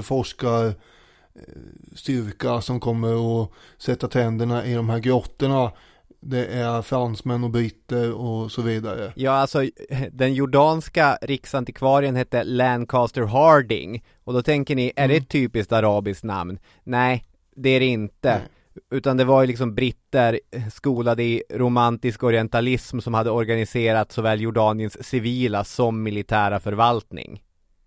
forskarstyrka som kommer att sätta tänderna i de här grottorna. Det är fransmän och britter och så vidare. Ja, alltså den jordanska riksantikvarien hette Lancaster Harding. Och då tänker ni, är det ett typiskt arabiskt namn? Nej, det är det inte. Nej. Utan det var ju liksom britter skolade i romantisk orientalism som hade organiserat såväl Jordaniens civila som militära förvaltning.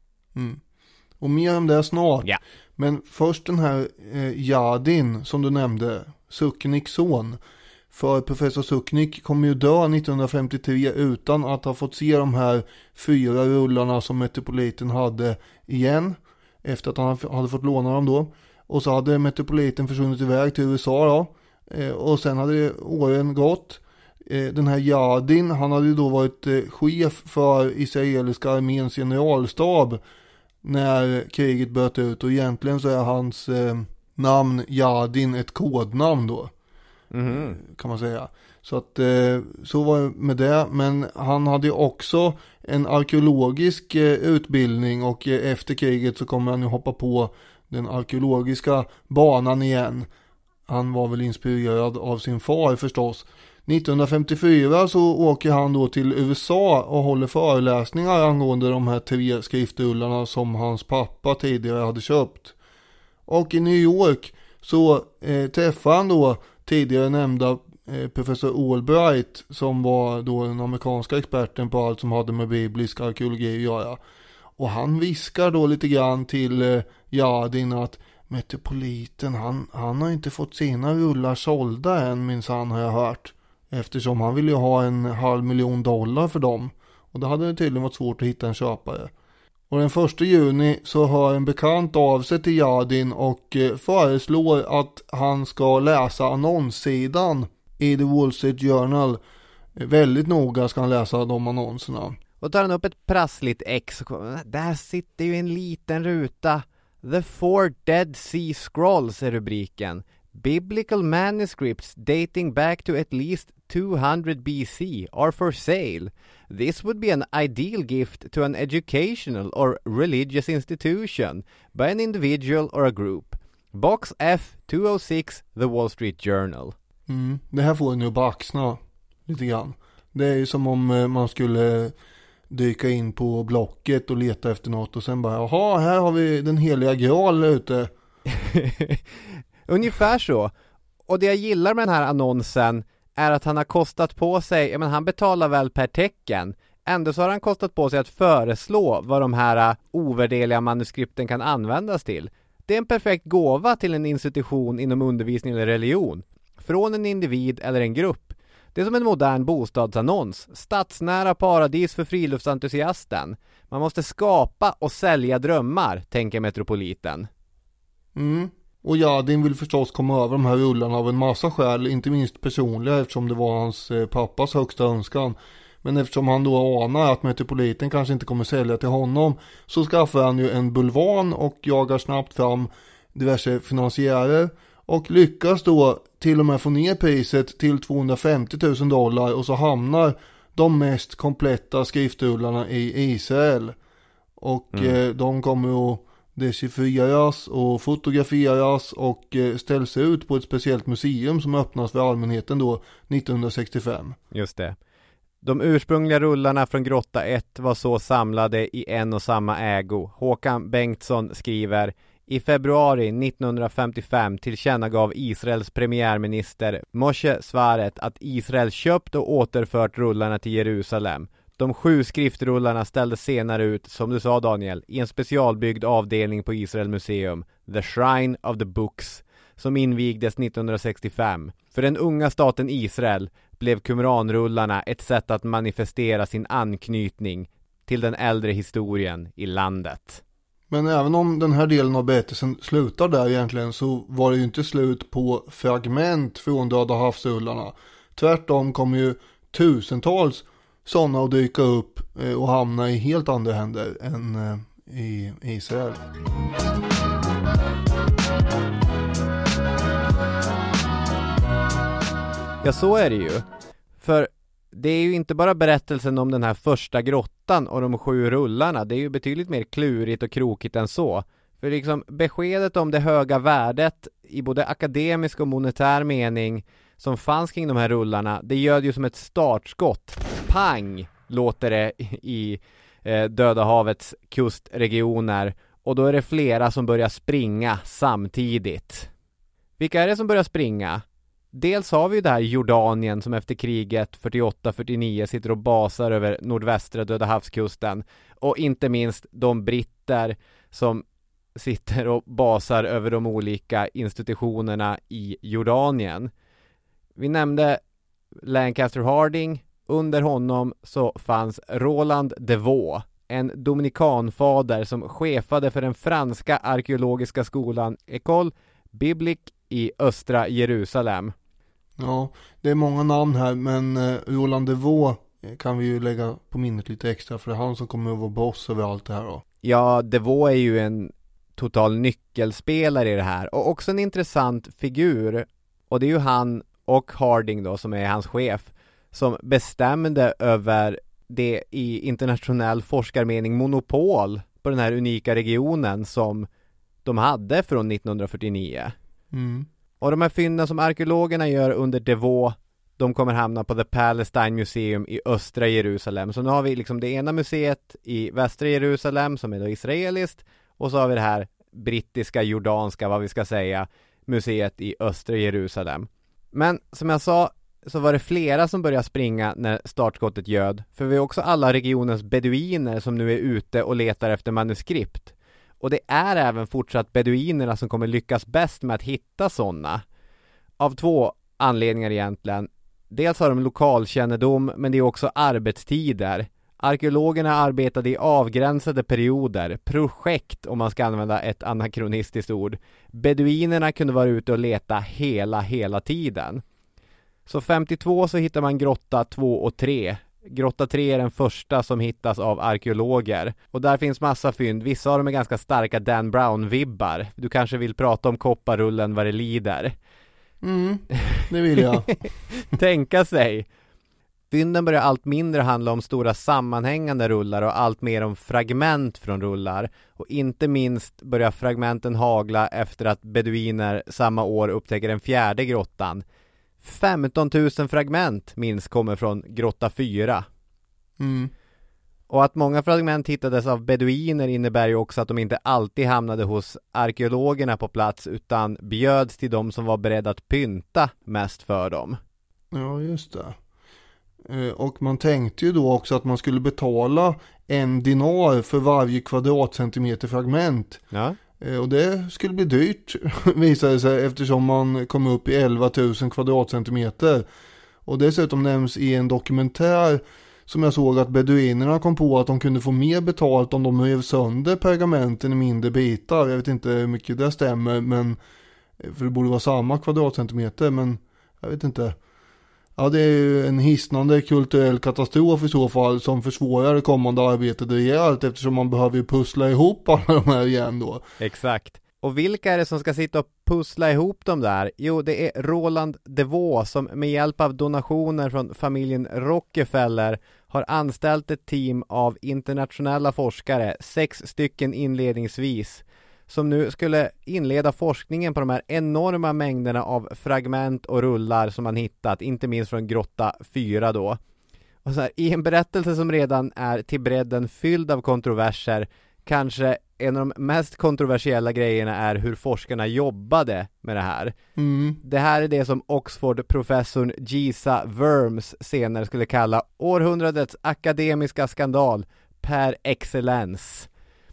Och mer om det snart. Ja. Men först den här Yadin som du nämnde, Suchnikis son. För professor Suchniki kommer ju dö 1953 utan att ha fått se de här 4 rullarna som Metropoliten hade igen, efter att han hade fått låna dem då. Och så hade Metropoliten försvunnit iväg till USA då. Och sen hade åren gått. Den här Yadin, han hade ju då varit chef för israeliska arméns generalstab när kriget bröt ut. Och egentligen så är hans namn Yadin ett kodnamn då. Kan man säga. Så att så var det med det. Men han hade ju också en arkeologisk utbildning, och efter kriget så kommer han ju hoppa på den arkeologiska banan igen. Han var väl inspirerad av sin far förstås. 1954 så åker han då till USA och håller föreläsningar angående de här 3 skriftrullarna som hans pappa tidigare hade köpt. Och i New York så träffar han då tidigare nämnda professor Albright, som var då den amerikanska experten på allt som hade med biblisk arkeologi att göra. Och han viskar då lite grann till Yadin att Metropoliten, han har inte fått sina rullar sålda än, minsann, har jag hört. Eftersom han ville ju ha $500 000 för dem. Och det hade det tydligen varit svårt att hitta en köpare. Och den 1 juni så hör en bekant av sig till Yadin och föreslår att han ska läsa annonssidan i The Wall Street Journal. Väldigt noga ska han läsa de annonserna. Och tar han upp ett prassligt ex och där sitter ju en liten ruta. The Four Dead Sea Scrolls är rubriken. Biblical manuscripts dating back to at least 200 BC are for sale. This would be an ideal gift to an educational or religious institution by an individual or a group. Box F 206, The Wall Street Journal. Det här får en ju baxna lite grann. Det är ju som om man skulle dyka in på Blocket och leta efter något och sen bara, jaha, här har vi den heliga graal ute. Ungefär så. Och det jag gillar med den här annonsen är att han har kostat på sig, men han betalar väl per tecken. Ändå så har han kostat på sig att föreslå vad de här ovärdeliga manuskripten kan användas till. Det är en perfekt gåva till en institution inom undervisning eller religion. Från en individ eller en grupp. Det är som en modern bostadsannons. Stadsnära paradis för friluftsentusiasten. Man måste skapa och sälja drömmar, tänker Metropoliten. Och Jadin vill förstås komma över de här rullarna av en massa skäl, inte minst personliga eftersom det var hans pappas högsta önskan. Men eftersom han då anar att Metropoliten kanske inte kommer sälja till honom så skaffar han ju en bulvan och jagar snabbt fram diverse finansiärer och lyckas då till och med få ner priset till $250,000 och så hamnar de mest kompletta skriftrullarna i Israel. Och de kommer att dechiffreras och fotograferas och ställs ut på ett speciellt museum som öppnas för allmänheten då 1965. Just det. De ursprungliga rullarna från Grotta 1 var så samlade i en och samma ägo. Håkan Bengtsson skriver: i februari 1955 tillkännagav Israels premiärminister Moshe Svaret att Israel köpt och återfört rullarna till Jerusalem. De 7 skriftrullarna ställdes senare ut, som du sa Daniel, i en specialbyggd avdelning på Israel Museum, The Shrine of the Books, som invigdes 1965. För den unga staten Israel blev Qumran-rullarna ett sätt att manifestera sin anknytning till den äldre historien i landet. Men även om den här delen av berättelsen slutar där egentligen så var det ju inte slut på fragment från Döda havsrullarna. Tvärtom kommer ju tusentals sådana att dyka upp och hamna i helt andra händer än i Israel. Ja, så är det ju. För det är ju inte bara berättelsen om den här första grottan och de 7 rullarna. Det är ju betydligt mer klurigt och krokigt än så. För liksom beskedet om det höga värdet i både akademisk och monetär mening som fanns kring de här rullarna, det gör ju som ett startskott. Pang låter det i Döda havets kustregioner. Och då är det flera som börjar springa samtidigt. Vilka är det som börjar springa? Dels har vi ju det här Jordanien som efter kriget 48-49 sitter och basar över nordvästra Döda havskusten. Och inte minst de britter som sitter och basar över de olika institutionerna i Jordanien. Vi nämnde Lancaster Harding. Under honom så fanns Roland Devaux, en dominikanfader som chefade för den franska arkeologiska skolan École Biblique i östra Jerusalem. Ja, det är många namn här, men Roland Devaux kan vi ju lägga på minnet lite extra, för det är han som kommer att vara boss över allt det här då. Ja, Devaux är ju en total nyckelspelare i det här och också en intressant figur, och det är ju han och Harding då som är hans chef som bestämde över det i internationell forskarmening monopol på den här unika regionen som de hade från 1949. Och de här fynden som arkeologerna gör under Devaux, de kommer hamna på The Palestine Museum i östra Jerusalem. Så nu har vi liksom det ena museet i västra Jerusalem som är då israeliskt, och så har vi det här brittiska, jordanska, vad vi ska säga, museet i östra Jerusalem. Men som jag sa så var det flera som började springa när startskottet göd. För vi har också alla regionens beduiner som nu är ute och letar efter manuskript. Och det är även fortsatt beduinerna som kommer lyckas bäst med att hitta sådana. Av 2 anledningar egentligen. Dels har de lokalkännedom, men det är också arbetstider. Arkeologerna arbetade i avgränsade perioder, projekt om man ska använda ett anakronistiskt ord. Beduinerna kunde vara ute och leta hela tiden. Så 52 så hittar man grotta 2 och 3. Grotta 3 är den första som hittas av arkeologer. Och där finns massa fynd. Vissa av dem är ganska starka Dan Brown-vibbar. Du kanske vill prata om kopparrullen vad det lider. Det vill jag. Tänka sig. Fynden börjar allt mindre handla om stora sammanhängande rullar och allt mer om fragment från rullar. Och inte minst börjar fragmenten hagla efter att beduiner samma år upptäcker den 4:e grottan. 15 000 fragment minst kommer från grotta 4. Och att många fragment hittades av beduiner innebär ju också att de inte alltid hamnade hos arkeologerna på plats utan bjöds till de som var beredda att pynta mest för dem. Ja, just det. Och man tänkte ju då också att man skulle betala 1 dinar för varje kvadratcentimeter fragment. Ja. Och det skulle bli dyrt visade sig eftersom man kom upp i 11 000 kvadratcentimeter. Och dessutom nämns i en dokumentär som jag såg att beduinerna kom på att de kunde få mer betalt om de rev sönder pergamenten i mindre bitar. Jag vet inte hur mycket det stämmer, men för det borde vara samma kvadratcentimeter, men jag vet inte. Ja, det är ju en hisnande kulturell katastrof i så fall som försvårar det kommande arbetet rejält eftersom man behöver ju pussla ihop alla de här igen då. Exakt. Och vilka är det som ska sitta och pussla ihop dem där? Jo, det är Roland DeVaux som med hjälp av donationer från familjen Rockefeller har anställt ett team av internationella forskare, 6 stycken inledningsvis, som nu skulle inleda forskningen på de här enorma mängderna av fragment och rullar som man hittat, inte minst från grotta 4 då. Och så här, i en berättelse som redan är till bredden fylld av kontroverser, kanske en av de mest kontroversiella grejerna är hur forskarna jobbade med det här. Det här är det som Oxford-professorn Gisa Worms senare skulle kalla århundradets akademiska skandal per excellence.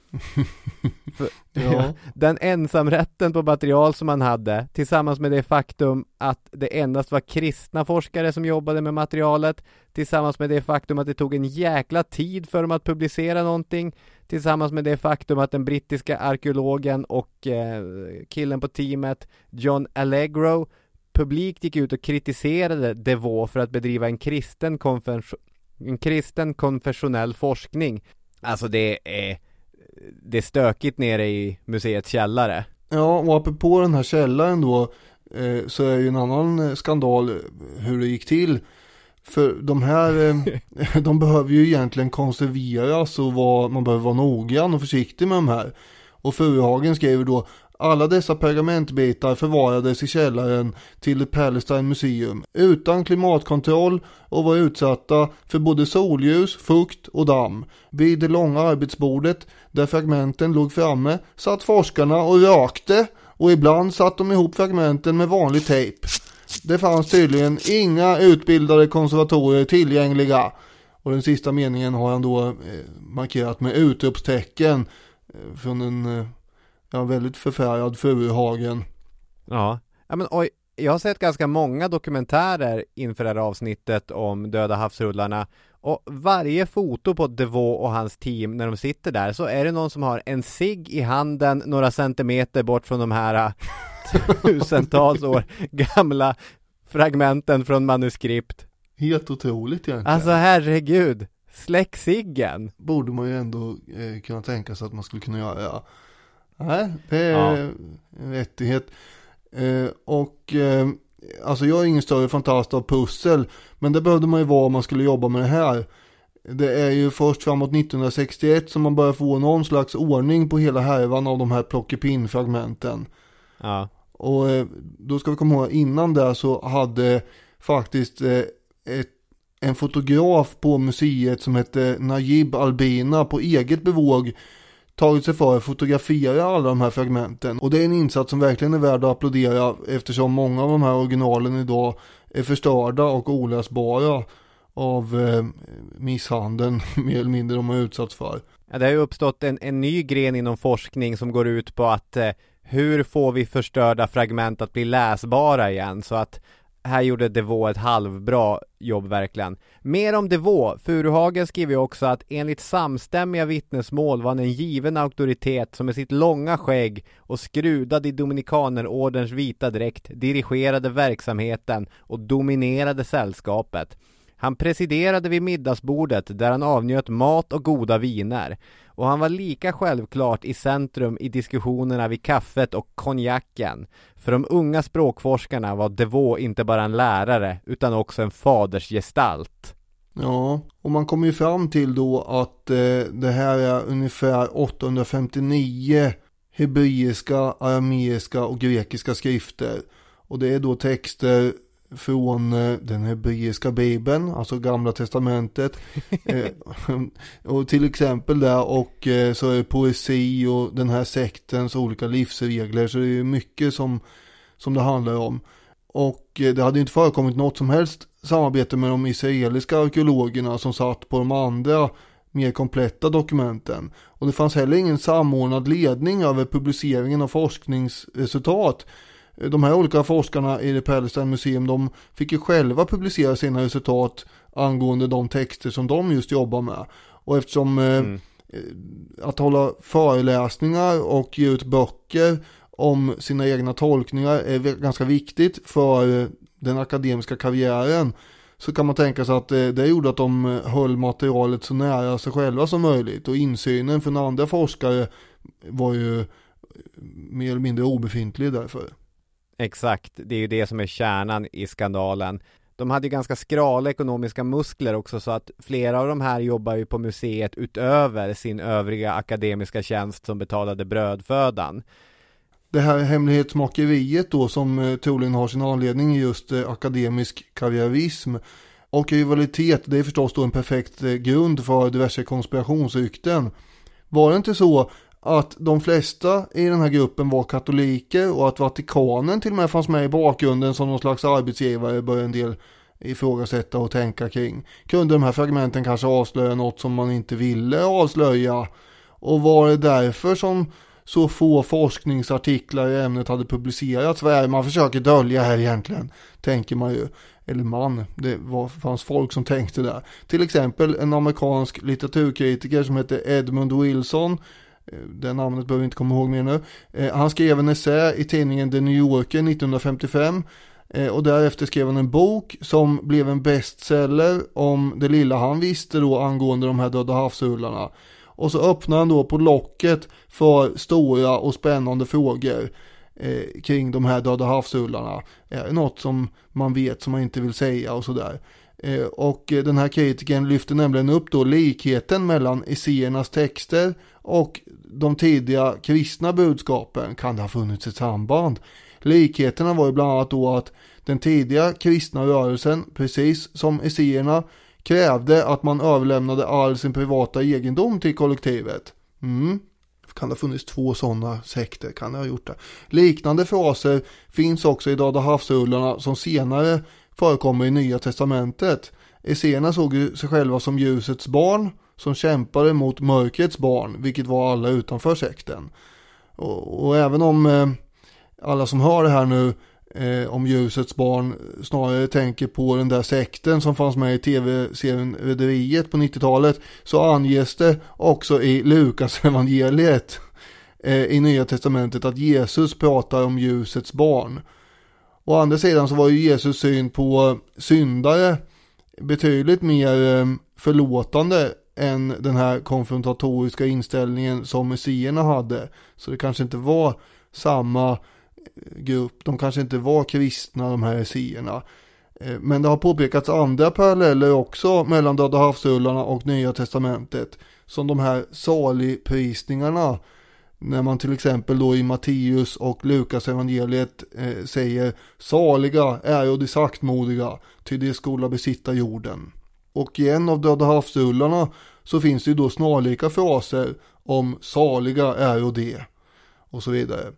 Den ensamrätten på material som man hade tillsammans med det faktum att det endast var kristna forskare som jobbade med materialet, tillsammans med det faktum att det tog en jäkla tid för dem att publicera någonting, tillsammans med det faktum att den brittiska arkeologen och killen på teamet John Allegro publikt gick ut och kritiserade DeVaux för att bedriva en kristen konfessionell forskning. Alltså det är stökigt nere i museets källare. Ja, och apropå den här källaren då så är ju en annan skandal hur det gick till. För de här, de behöver ju egentligen konserveras och man behöver vara noggrann och försiktig med de här. Och Furuhagen skriver då: alla dessa pergamentbitar förvarades i källaren till Palestine Museum utan klimatkontroll och var utsatta för både solljus, fukt och damm. Vid det långa arbetsbordet där fragmenten låg framme satt forskarna och rökte och ibland satt de ihop fragmenten med vanlig tejp. Det fanns tydligen inga utbildade konservatorer tillgängliga. Och den sista meningen har han då markerat med utropstecken från en väldigt förfärad Furuhagen. Ja, men oj, jag har sett ganska många dokumentärer inför det här avsnittet om döda havsrullarna. Och varje foto på DeVaux och hans team när de sitter där så är det någon som har en cigg i handen några centimeter bort från de här tusentals år gamla fragmenten från manuskript. Helt otroligt egentligen. Alltså herregud, släck ciggen. Borde man ju ändå kunna tänka sig att man skulle kunna göra. Ja. Nej, det är en rättighet. Alltså jag är ingen större fantast av pussel, men det behövde man ju vara om man skulle jobba med det här. Det är ju först framåt 1961 som man börjar få någon slags ordning på hela härvan av de här plockepinn-fragmenten. Ja. Och då ska vi komma ihåg, innan det så hade faktiskt en fotograf på museet som hette Najib Albina på eget bevåg tagit sig för att fotografera alla de här fragmenten. Och det är en insats som verkligen är värd att applådera eftersom många av de här originalen idag är förstörda och oläsbara av misshandeln mer eller mindre de har utsatts för. Ja, det har ju uppstått en ny gren inom forskning som går ut på att hur får vi förstörda fragment att bli läsbara igen, så att här gjorde DeVaux ett halvbra jobb verkligen. Mer om DeVaux. Furuhagen skriver också att enligt samstämmiga vittnesmål var han en given auktoritet som med sitt långa skägg och skrudad i Dominikanerorderns vita dräkt dirigerade verksamheten och dominerade sällskapet. Han presiderade vid middagsbordet där han avnjöt mat och goda viner. Och han var lika självklart i centrum i diskussionerna vid kaffet och konjaken. För de unga språkforskarna var De Vaux inte bara en lärare utan också en fadersgestalt. Ja, och man kommer ju fram till då att det här är ungefär 859 hebreiska, arameiska och grekiska skrifter. Och det är då texter från den hebreiska bibeln, alltså gamla testamentet. Och till exempel där, och så är det poesi och den här sektens olika livsregler. Så det är mycket som det handlar om. Och det hade inte förekommit något som helst samarbete med de israeliska arkeologerna som satt på de andra mer kompletta dokumenten. Och det fanns heller ingen samordnad ledning över publiceringen av forskningsresultat. De här olika forskarna i det Palestine Museum, de fick ju själva publicera sina resultat angående de texter som de just jobbar med. Och eftersom att hålla föreläsningar och ge ut böcker om sina egna tolkningar är ganska viktigt för den akademiska karriären, så kan man tänka sig att det gjorde att de höll materialet så nära sig själva som möjligt, och insynen från andra forskare var ju mer eller mindre obefintlig därför. Exakt, det är ju det som är kärnan i skandalen. De hade ju ganska skrala ekonomiska muskler också, så att flera av de här jobbar ju på museet utöver sin övriga akademiska tjänst som betalade brödfödan. Det här hemlighetsmakeriet då, som troligen har sin anledning i just akademisk karriärism och rivalitet, det är förstås då en perfekt grund för diverse konspirationsrykten. Var det inte så att de flesta i den här gruppen var katoliker och att Vatikanen till och med fanns med i bakgrunden som någon slags arbetsgivare, började en del ifrågasätta och tänka kring? Kunde de här fragmenten kanske avslöja något som man inte ville avslöja? Och var det därför som så få forskningsartiklar i ämnet hade publicerats? Vad är det man försöker dölja här egentligen, tänker man ju. Eller fanns folk som tänkte där. Till exempel en amerikansk litteraturkritiker som heter Edmund Wilson. Det namnet behöver vi inte komma ihåg mer nu. Han skrev en essä i tidningen The New Yorker 1955. Och därefter skrev han en bok som blev en bestseller om det lilla han visste då angående de här döda havsrullarna. Och så öppnar han då på locket för stora och spännande frågor kring de här döda havsrullarna. Något som man vet som man inte vill säga och sådär. Och den här kritiken lyfter nämligen upp då likheten mellan esséernas texter och de tidiga kristna budskapen. Kan det ha funnits ett samband? Likheterna var ju bland annat då att den tidiga kristna rörelsen, precis som esséerna, krävde att man överlämnade all sin privata egendom till kollektivet. Kan det ha funnits 2 sådana sekter? Kan det ha gjort det? Liknande fraser finns också i Döda havsrullarna som senare förekommer i Nya testamentet. Esséerna såg ju sig själva som ljusets barn som kämpade mot mörkrets barn, vilket var alla utanför sekten. Och även om alla som hör det här nu om ljusets barn snarare tänker på den där sekten som fanns med i tv-serien Rederiet på 90-talet, så anges det också i Lukas evangeliet i Nya testamentet att Jesus pratar om ljusets barn. Å andra sidan så var ju Jesus syn på syndare betydligt mer förlåtande än den här konfrontatoriska inställningen som messierna hade. Så det kanske inte var samma grupp, de kanske inte var kristna, de här esséerna. Men det har påpekats andra paralleller också mellan Döda havsrullarna och Nya testamentet, som de här saligprisningarna, när man till exempel då i Matteus och Lukas evangeliet säger saliga är de saktmodiga, till det skola besitta jorden. Och i en av Döda havsrullarna så finns det ju då snarlika fraser om saliga är det och så vidare.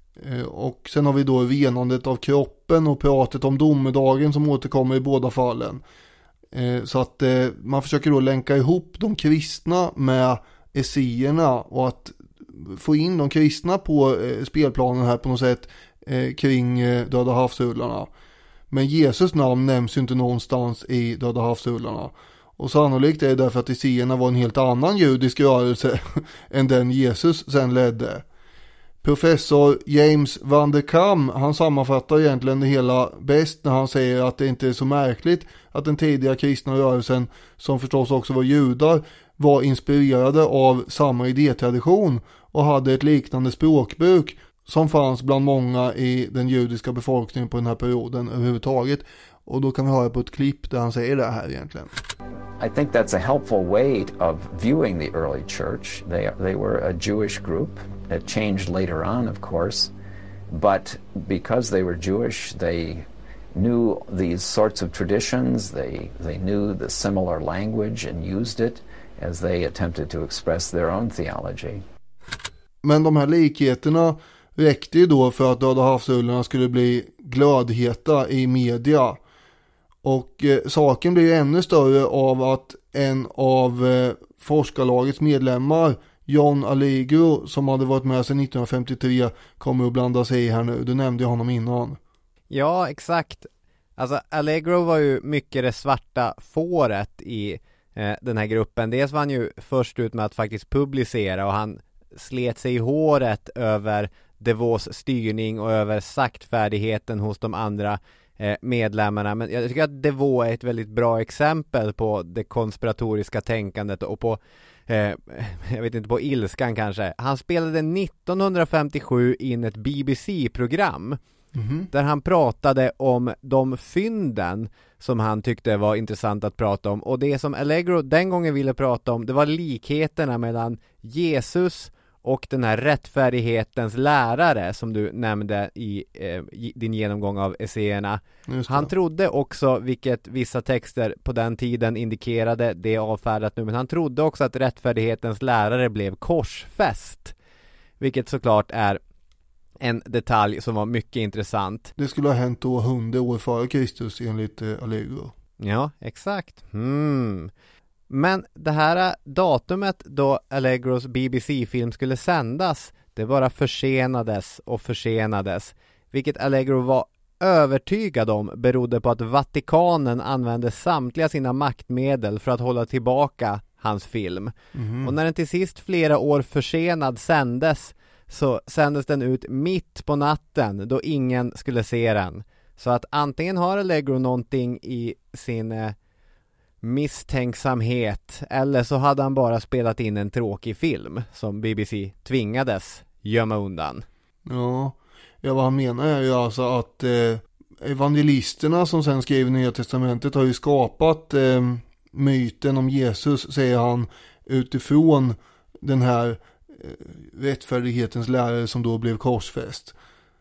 Och sen har vi då renandet av kroppen och pratet om domedagen som återkommer i båda fallen. Så att man försöker då länka ihop de kristna med esséerna och att få in de kristna på spelplanen här på något sätt kring Döda havsrullarna. Men Jesus namn nämns ju inte någonstans i Döda havsrullarna. Och sannolikt är det därför att esséerna var en helt annan judisk rörelse än den Jesus sen ledde. Professor James Van der Kam, han sammanfattar egentligen det hela bäst när han säger att det inte är så märkligt att den tidiga kristna rörelsen, som förstås också var judar, var inspirerade av samma idétradition och hade ett liknande språkbruk som fanns bland många i den judiska befolkningen på den här perioden överhuvudtaget. Och då kan vi höra på ett klipp där han säger det här egentligen. I think that's a helpful way of viewing the early church. They were a Jewish group. It changed later on, of course. But because they were Jewish, they knew these sorts of traditions. They knew the similar language and used it as they attempted to express their own theology. Men de här likheterna räckte ju då för att Döda havsrullarna skulle bli glödheta i media. Och saken blev ju ännu större av att en av forskarlagets medlemmar, John Allegro, som hade varit med sedan 1953, kommer att blanda sig i här nu. Du nämnde honom innan. Ja, exakt. Alltså Allegro var ju mycket det svarta fåret i den här gruppen. Dels var han ju först ut med att faktiskt publicera, och han slet sig i håret över DeVos styrning och över saktfärdigheten hos de andra medlemmarna. Men jag tycker att DeVos är ett väldigt bra exempel på det konspiratoriska tänkandet och på jag vet inte, på ilskan kanske. Han spelade 1957 in ett BBC-program där han pratade om de fynden som han tyckte var intressant att prata om. Och det som Allegro den gången ville prata om, det var likheterna mellan Jesus och den här rättfärdighetens lärare som du nämnde i din genomgång av essäerna. Han trodde också, vilket vissa texter på den tiden indikerade, det är avfärdat nu, men han trodde också att rättfärdighetens lärare blev korsfäst. Vilket såklart är en detalj som var mycket intressant. Det skulle ha hänt då 100 år före Kristus enligt Allegro. Ja, exakt. Men det här datumet då Allegros BBC-film skulle sändas, det bara försenades. Vilket Allegro var övertygad om berodde på att Vatikanen använde samtliga sina maktmedel för att hålla tillbaka hans film. Och när den till sist flera år försenad sändes, så sändes den ut mitt på natten då ingen skulle se den. Så att antingen har Allegro någonting i sin misstänksamhet, eller så hade han bara spelat in en tråkig film som BBC tvingades gömma undan. Ja, vad han menar är ju alltså att evangelisterna som sen skrev Nya Testamentet har ju skapat myten om Jesus, säger han, utifrån den här rättfärdighetens lärare som då blev korsfäst.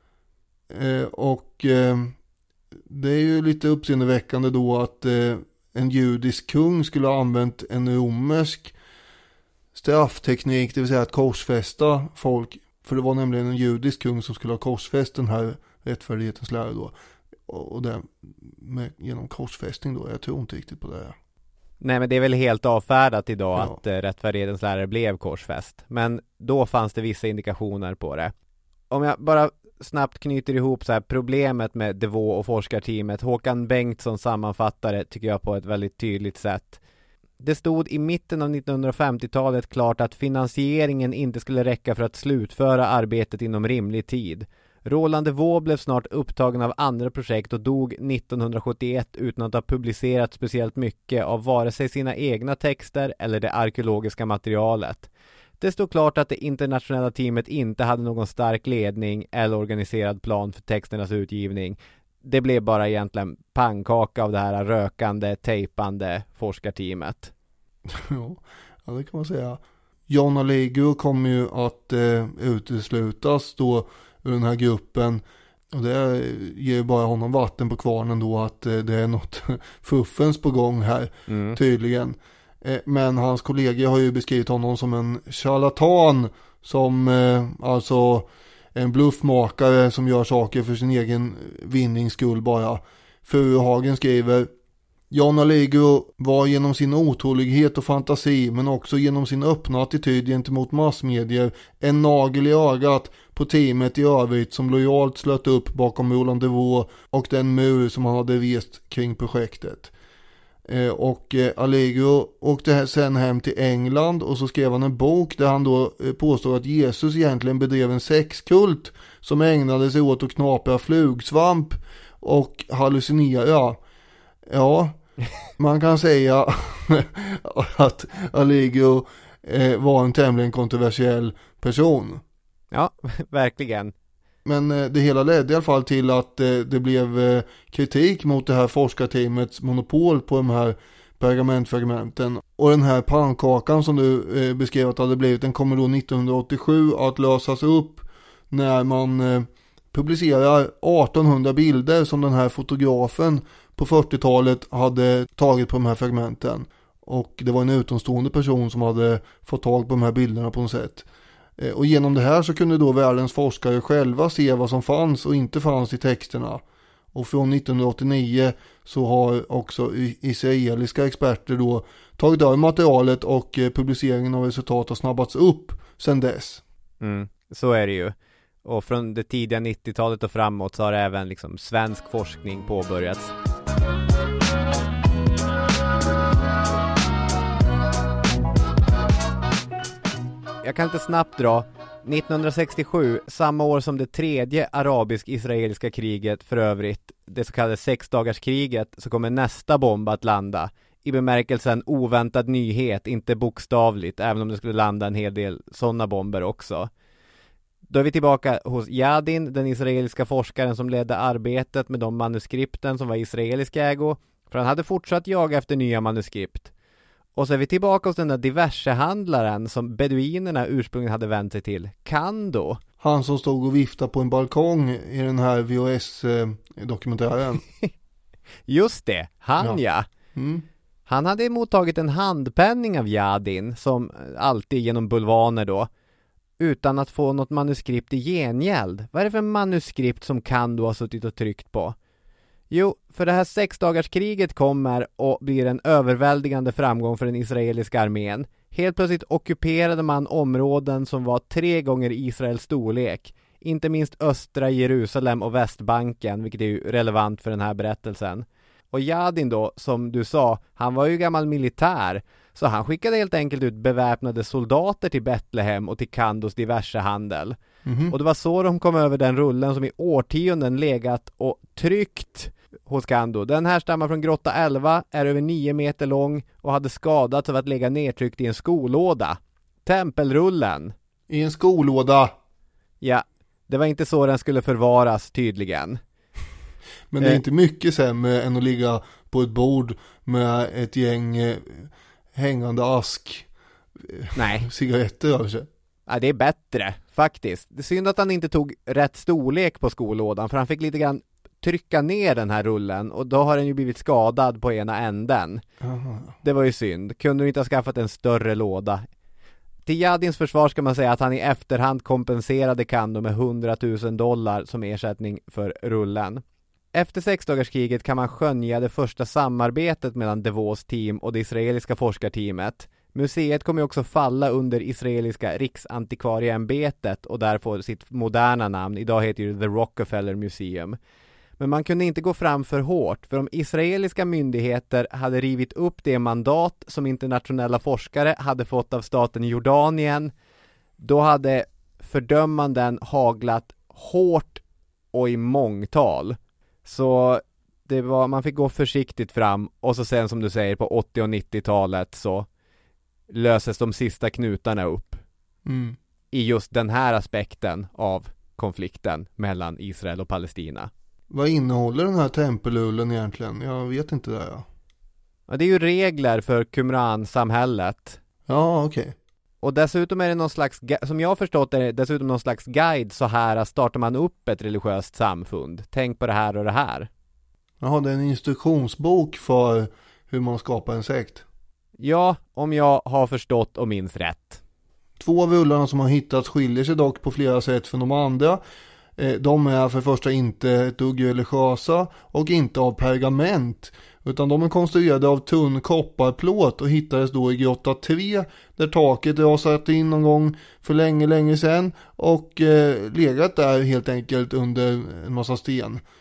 Det är ju lite uppseendeväckande då att en judisk kung skulle ha använt en romersk straffteknik, det vill säga att korsfästa folk, för det var nämligen en judisk kung som skulle ha korsfäst den här rättfärdighetens lärare då, och det genom korsfästning då, jag tror inte riktigt på det. Nej, men det är väl helt avfärdat idag att rättfärdighetens lärare blev korsfäst, men då fanns det vissa indikationer på det. Om jag bara snabbt knyter ihop så här problemet med DeVos och forskarteamet, Håkan Bengtsson sammanfattade, tycker jag, på ett väldigt tydligt sätt. Det stod i mitten av 1950-talet klart att finansieringen inte skulle räcka för att slutföra arbetet inom rimlig tid. Roland DeVos blev snart upptagen av andra projekt och dog 1971 utan att ha publicerat speciellt mycket av vare sig sina egna texter eller det arkeologiska materialet. Det stod klart att det internationella teamet inte hade någon stark ledning eller organiserad plan för texternas utgivning. Det blev bara egentligen pannkaka av det här rökande, tejpande forskarteamet. Ja, det kan man säga. John Allegro kommer ju att uteslutas då ur den här gruppen. Och det ger bara honom vatten på kvarnen då, att det är något fuffens på gång här tydligen. Men hans kollegor har ju beskrivit honom som en charlatan, som alltså en bluffmakare som gör saker för sin egen vinnings skull bara. Furuhagen skriver: John Allegro var genom sin otålighet och fantasi, men också genom sin öppna attityd gentemot massmedier, en nagel i ögat på teamet i övrigt som lojalt slöt upp bakom Roland DeVos och den mur som han hade rest kring projektet. Och Allegro åkte sen hem till England och så skrev han en bok där han då påstår att Jesus egentligen bedrev en sexkult som ägnade sig åt att knapra flugsvamp och hallucinera. Ja, man kan säga att Allegro var en tämligen kontroversiell person. Ja, verkligen. Men det hela ledde i alla fall till att det blev kritik mot det här forskarteamets monopol på de här pergamentfragmenten. Och den här pannkakan som du beskrev att det hade blivit, den kommer då 1987 att lösas upp när man publicerar 1800 bilder som den här fotografen på 40-talet hade tagit på de här fragmenten. Och det var en utomstående person som hade fått tag på de här bilderna på något sätt. Och genom det här så kunde då världens forskare själva se vad som fanns och inte fanns i texterna. Och från 1989 så har också israeliska experter då tagit över materialet och publiceringen av resultat har snabbats upp sedan dess. Så är det ju. Och från det tidiga 90-talet och framåt så har även liksom svensk forskning påbörjats. Jag kan inte snabbt dra. 1967, samma år som det tredje arabisk-israeliska kriget för övrigt, det så kallade sexdagarskriget, så kommer nästa bomb att landa. I bemärkelsen oväntad nyhet, inte bokstavligt, även om det skulle landa en hel del sådana bomber också. Då är vi tillbaka hos Yadin, den israeliska forskaren som ledde arbetet med de manuskripten som var israelisk ägo, för han hade fortsatt jaga efter nya manuskript. Och så är vi tillbaka hos den där diversehandlaren som beduinerna ursprungligen hade vänt sig till, Kando. Han som stod och viftade på en balkong i den här VHS-dokumentären. Just det, ja. Han hade mottagit en handpenning av Yadin, som alltid genom bulvaner då, utan att få något manuskript i gengäld. Vad är det för manuskript som Kando har suttit och tryckt på? Jo, för det här sexdagarskriget kommer och blir en överväldigande framgång för den israeliska armén. Helt plötsligt ockuperade man områden som var 3 gånger Israels storlek. Inte minst östra Jerusalem och Västbanken, vilket är ju relevant för den här berättelsen. Och Yadin då, som du sa, han var ju gammal militär. Så han skickade helt enkelt ut beväpnade soldater till Betlehem och till Kandos diversehandel. Och det var så de kom över den rullen som i årtionden legat och tryckt hos Kando. Den här stammar från Grotta 11, är över 9 meter lång och hade skadats av att lägga nedtryckt i en skolåda. Tempelrullen. I en skolåda? Ja, det var inte så den skulle förvaras tydligen. Men det är inte mycket sämre än att ligga på ett bord med ett gäng hängande ask. Nej. Cigaretter över sig. Ja, det är bättre faktiskt. Det är synd att han inte tog rätt storlek på skolådan, för han fick lite grann trycka ner den här rullen och då har den ju blivit skadad på ena änden. Det var ju synd. Kunde du inte ha skaffat en större låda? Till Yadins försvar ska man säga att han i efterhand kompenserade Kando med $100,000 som ersättning för rullen. Efter sexdagarskriget kan man skönja det första samarbetet mellan DeVos team och det israeliska forskarteamet. Museet kommer också falla under israeliska riksantikvarieämbetet och där får sitt moderna namn. Idag heter det The Rockefeller Museum. Men man kunde inte gå fram för hårt, för om israeliska myndigheter hade rivit upp det mandat som internationella forskare hade fått av staten Jordanien, då hade fördömanden haglat hårt och i mångtal. Så man fick gå försiktigt fram, och så sen som du säger på 80- och 90-talet så löses de sista knutarna upp i just den här aspekten av konflikten mellan Israel och Palestina. Vad innehåller den här tempelullen egentligen? Jag vet inte det. Ja, det är ju regler för Qumran-samhället. Ja, okej. Och dessutom är det någon slags, som jag har förstått är det dessutom någon slags guide, så här startar man upp ett religiöst samfund. Tänk på det här och det här. Jaha, det är en instruktionsbok för hur man skapar en sekt. Ja, om jag har förstått och minns rätt. 2 av rullarna som har hittats skiljer sig dock på flera sätt från de andra. De är för första inte ett dugg religiösa och inte av pergament, utan de är konstruerade av tunn kopparplåt och hittades då i grotta 3 där taket rasat in någon gång för länge sedan och legat där helt enkelt under en massa sten.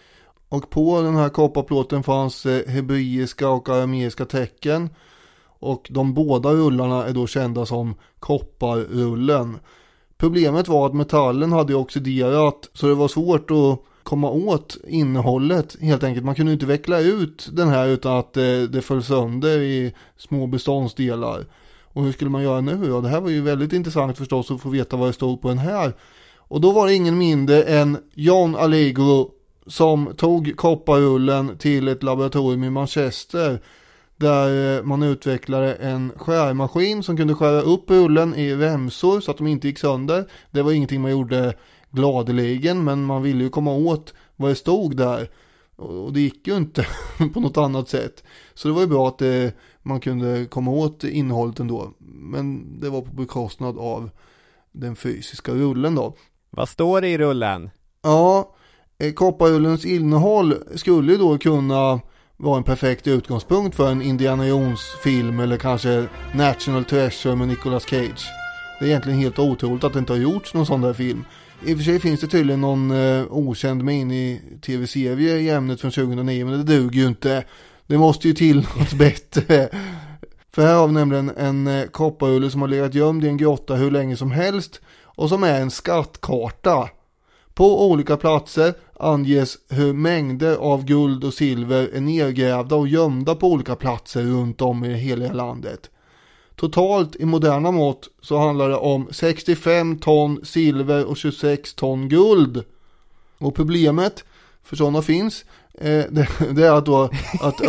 Och på den här kopparplåten fanns hebreiska och arameiska tecken. Och de båda rullarna är då kända som kopparrullen. Problemet var att metallen hade oxiderat, så det var svårt att komma åt innehållet helt enkelt. Man kunde inte veckla ut den här utan att det föll sönder i små beståndsdelar. Och hur skulle man göra nu? Ja, det här var ju väldigt intressant förstås att få veta vad det stod på den här. Och då var det ingen mindre än John Allegro som tog kopparrullen till ett laboratorium i Manchester, där man utvecklade en skärmaskin som kunde skära upp rullen i remsor så att de inte gick sönder. Det var ingenting man gjorde gladeligen, men man ville ju komma åt vad det stod där. Och det gick ju inte på något annat sätt. Så det var ju bra att man kunde komma åt innehållet ändå. Men det var på bekostnad av den fysiska rullen då. Vad står det i rullen? Ja, kopparrullens innehåll skulle ju då kunna vara en perfekt utgångspunkt för en Indiana Jones-film eller kanske National Treasure med Nicolas Cage. Det är egentligen helt otroligt att det inte har gjorts någon sån där film. I och för sig finns det tydligen någon okänd mini-tv-serie i ämnet från 2009, men det duger ju inte. Det måste ju till något bättre. För här har vi nämligen en kopparrulle som har legat gömd i en grotta hur länge som helst och som är en skattkarta. På olika platser anges hur mängder av guld och silver är nedgrävda och gömda på olika platser runt om i hela landet. Totalt i moderna mått så handlar det om 65 ton silver och 26 ton guld. Och problemet, för sådana finns, det är att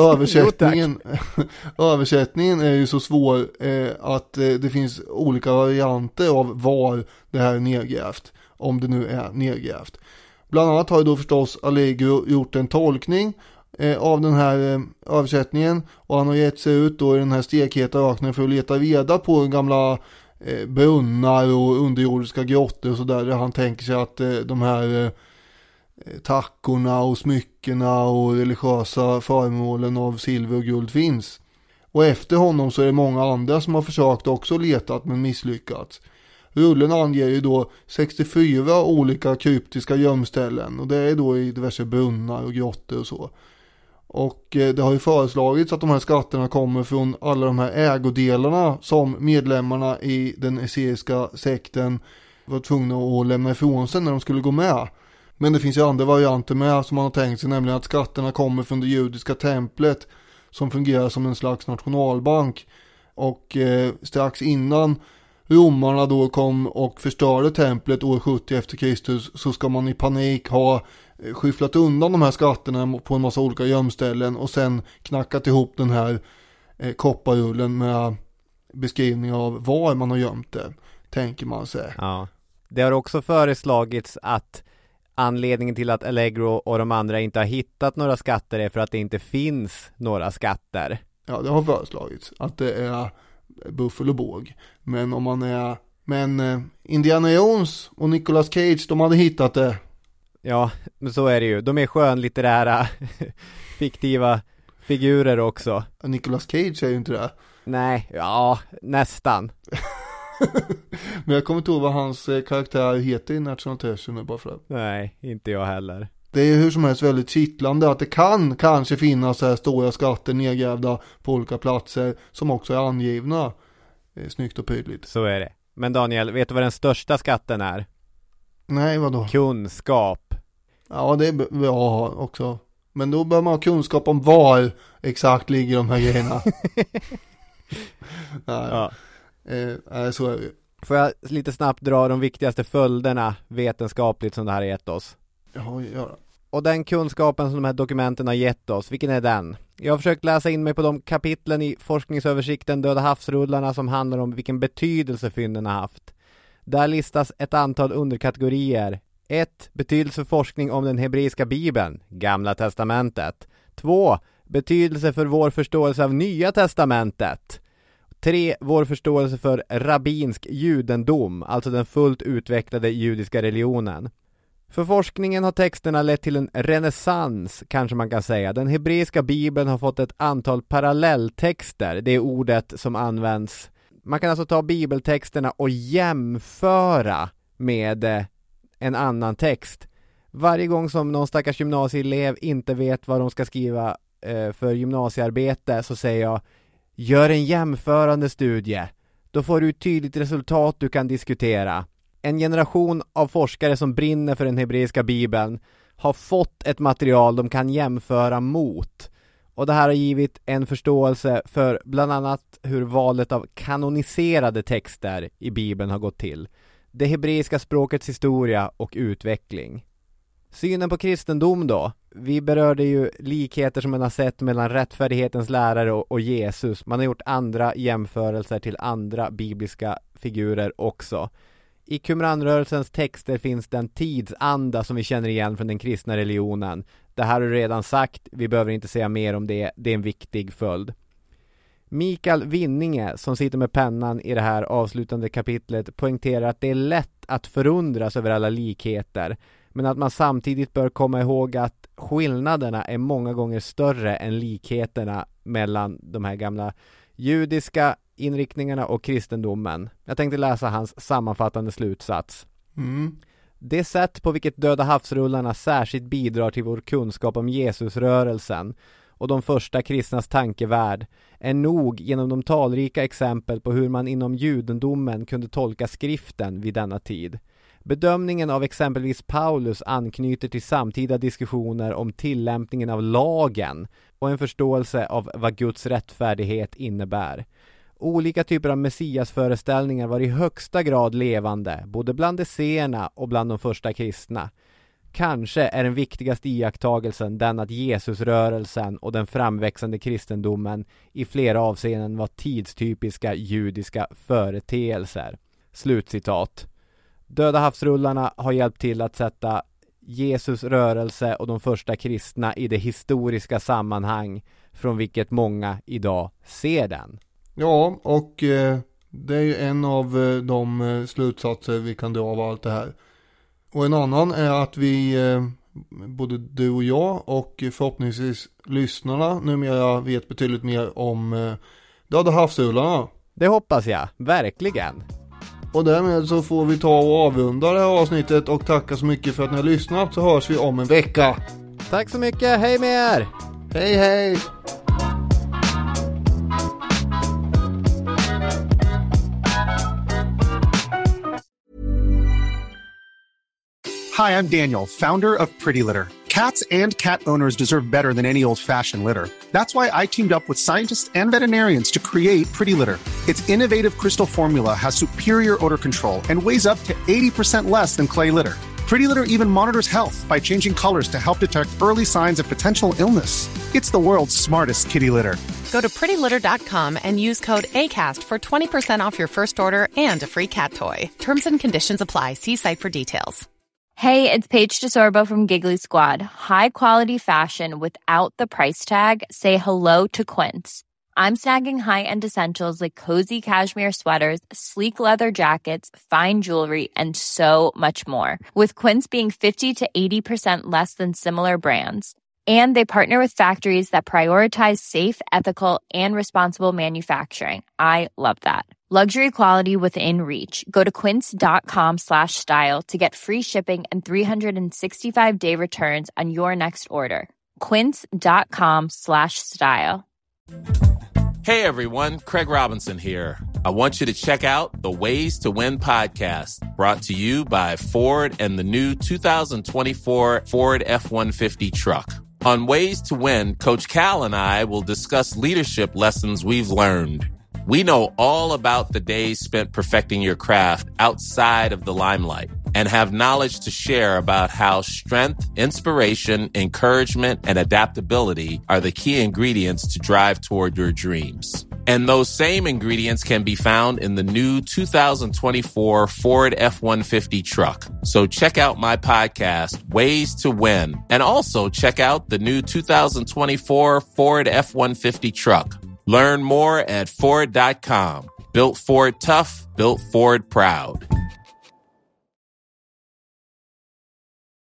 översättningen är ju så svår att det finns olika varianter av var det här är nedgrävt, om det nu är nedgrävt. Bland annat har ju då förstås Allegro gjort en tolkning av den här översättningen, och han har gett sig ut då i den här stekheta öknen för att leta reda på gamla brunnar och underjordiska grottor och sådär, där han tänker sig att de här tackorna och smyckena och religiösa föremålen av silver och guld finns. Och efter honom så är det många andra som har försökt också letat men misslyckats. Rullen anger ju då 64 olika kryptiska gömställen, och det är då i diverse brunnar och grottor och så. Och det har ju föreslagits att de här skatterna kommer från alla de här ägodelarna som medlemmarna i den eseiska sekten var tvungna att lämna ifrån sig när de skulle gå med. Men det finns ju andra varianter med som man har tänkt sig, nämligen att skatterna kommer från det judiska templet som fungerar som en slags nationalbank. Och strax innan romarna då kom och förstörde templet år 70 efter Kristus, så ska man i panik ha skyfflat undan de här skatterna på en massa olika gömställen och sen knackat ihop den här kopparrullen med beskrivning av var man har gömt det, tänker man sig. Ja. Det har också föreslagits att anledningen till att Allegro och de andra inte har hittat några skatter är för att det inte finns några skatter. Ja, det har föreslagits att det är buffel och båg. Men om man är... Men Indiana Jones och Nicolas Cage, de hade hittat det. Ja, men så är det ju. De är skönlitterära fiktiva figurer också. Nicolas Cage är ju inte det. Nej, ja, nästan. Men jag kommer inte ihåg vad hans karaktär heter i National Treasure bara för det. Nej, inte jag heller. Det är hur som helst väldigt kittlande att det kan kanske finnas så här stora skatter nedgrävda på olika platser som också är angivna snyggt och prydligt. Så är det. Men Daniel, vet du vad den största skatten är? Nej, vadå? Kunskap. Ja, det är bra också. Men då bör man ha kunskap om var exakt ligger de här grejerna. Nej. Ja. Så är det. Får jag lite snabbt dra de viktigaste följderna vetenskapligt som det här har gett oss? Ja, gör det. Och den kunskapen som de här dokumenten har gett oss, vilken är den? Jag har försökt läsa in mig på de kapitlen i forskningsöversikten Döda havsrullarna som handlar om vilken betydelse fynden har haft. Där listas ett antal underkategorier. 1. Betydelse för forskning om den hebreiska bibeln, Gamla testamentet. 2. Betydelse för vår förståelse av Nya testamentet. 3. Vår förståelse för rabbinsk judendom, alltså den fullt utvecklade judiska religionen. För forskningen har texterna lett till en renässans, kanske man kan säga. Den hebreiska bibeln har fått ett antal parallelltexter, det är ordet som används. Man kan alltså ta bibeltexterna och jämföra med en annan text. Varje gång som någon stackars gymnasieelev inte vet vad de ska skriva för gymnasiearbete så säger jag: gör en jämförande studie. Då får du ett tydligt resultat du kan diskutera. En generation av forskare som brinner för den hebreiska bibeln har fått ett material de kan jämföra mot. Och det här har givit en förståelse för bland annat hur valet av kanoniserade texter i bibeln har gått till. Det hebreiska språkets historia och utveckling. Synen på kristendom då. Vi berörde ju likheter som man har sett mellan rättfärdighetens lärare och Jesus. Man har gjort andra jämförelser till andra bibliska figurer också. I Qumran-rörelsens texter finns den tidsanda som vi känner igen från den kristna religionen. Det här har du redan sagt, vi behöver inte säga mer om det. Det är en viktig följd. Mikael Winninge, som sitter med pennan i det här avslutande kapitlet, poängterar att det är lätt att förundras över alla likheter, men att man samtidigt bör komma ihåg att skillnaderna är många gånger större än likheterna mellan de här gamla judiska inriktningarna och kristendomen. Jag tänkte läsa hans sammanfattande slutsats. Det sätt på vilket Döda havsrullarna särskilt bidrar till vår kunskap om Jesusrörelsen och de första kristnas tankevärld är nog genom de talrika exempel på hur man inom judendomen kunde tolka skriften vid denna tid. Bedömningen av exempelvis Paulus anknyter till samtida diskussioner om tillämpningen av lagen och en förståelse av vad Guds rättfärdighet innebär. Olika typer av messiasföreställningar var i högsta grad levande, både bland esséerna och bland de första kristna. Kanske är den viktigaste iakttagelsen den att Jesusrörelsen och den framväxande kristendomen i flera avseenden var tidstypiska judiska företeelser. Slutcitat. Döda havsrullarna har hjälpt till att sätta Jesus rörelse och de första kristna i det historiska sammanhang från vilket många idag ser den. Ja, och det är ju en av de slutsatser vi kan dra av allt det här. Och en annan är att vi, både du och jag och förhoppningsvis lyssnarna, numera vet betydligt mer om Döda havsrullarna. Det hoppas jag, verkligen. Och därmed så får vi ta och avrunda det här avsnittet och tacka så mycket för att ni har lyssnat, så hörs vi om en vecka. Tack så mycket, hej med er! Hej hej! Hi, I'm Daniel, founder of Pretty Litter. Cats and cat owners deserve better than any old-fashioned litter. That's why I teamed up with scientists and veterinarians to create Pretty Litter. Its innovative crystal formula has superior odor control and weighs up to 80% less than clay litter. Pretty Litter even monitors health by changing colors to help detect early signs of potential illness. It's the world's smartest kitty litter. Go to prettylitter.com and use code ACAST for 20% off your first order and a free cat toy. Terms and conditions apply. See site for details. Hey, it's Paige DeSorbo from Giggly Squad. High quality fashion without the price tag. Say hello to Quince. I'm snagging high-end essentials like cozy cashmere sweaters, sleek leather jackets, fine jewelry, and so much more. With Quince being 50 to 80% less than similar brands. And they partner with factories that prioritize safe, ethical, and responsible manufacturing. I love that. Luxury quality within reach. Go to quince.com/style to get free shipping and 365-day returns on your next order. Quince.com/style. Hey everyone, Craig Robinson here. I want you to check out the Ways to Win podcast, brought to you by Ford and the new 2024 Ford F-150 truck. On Ways to Win, Coach Cal and I will discuss leadership lessons we've learned. We know all about the days spent perfecting your craft outside of the limelight and have knowledge to share about how strength, inspiration, encouragement, and adaptability are the key ingredients to drive toward your dreams. And those same ingredients can be found in the new 2024 Ford F-150 truck. So check out my podcast, Ways to Win, and also check out the new 2024 Ford F-150 truck. Learn more at Ford.com. Built Ford tough, built Ford proud.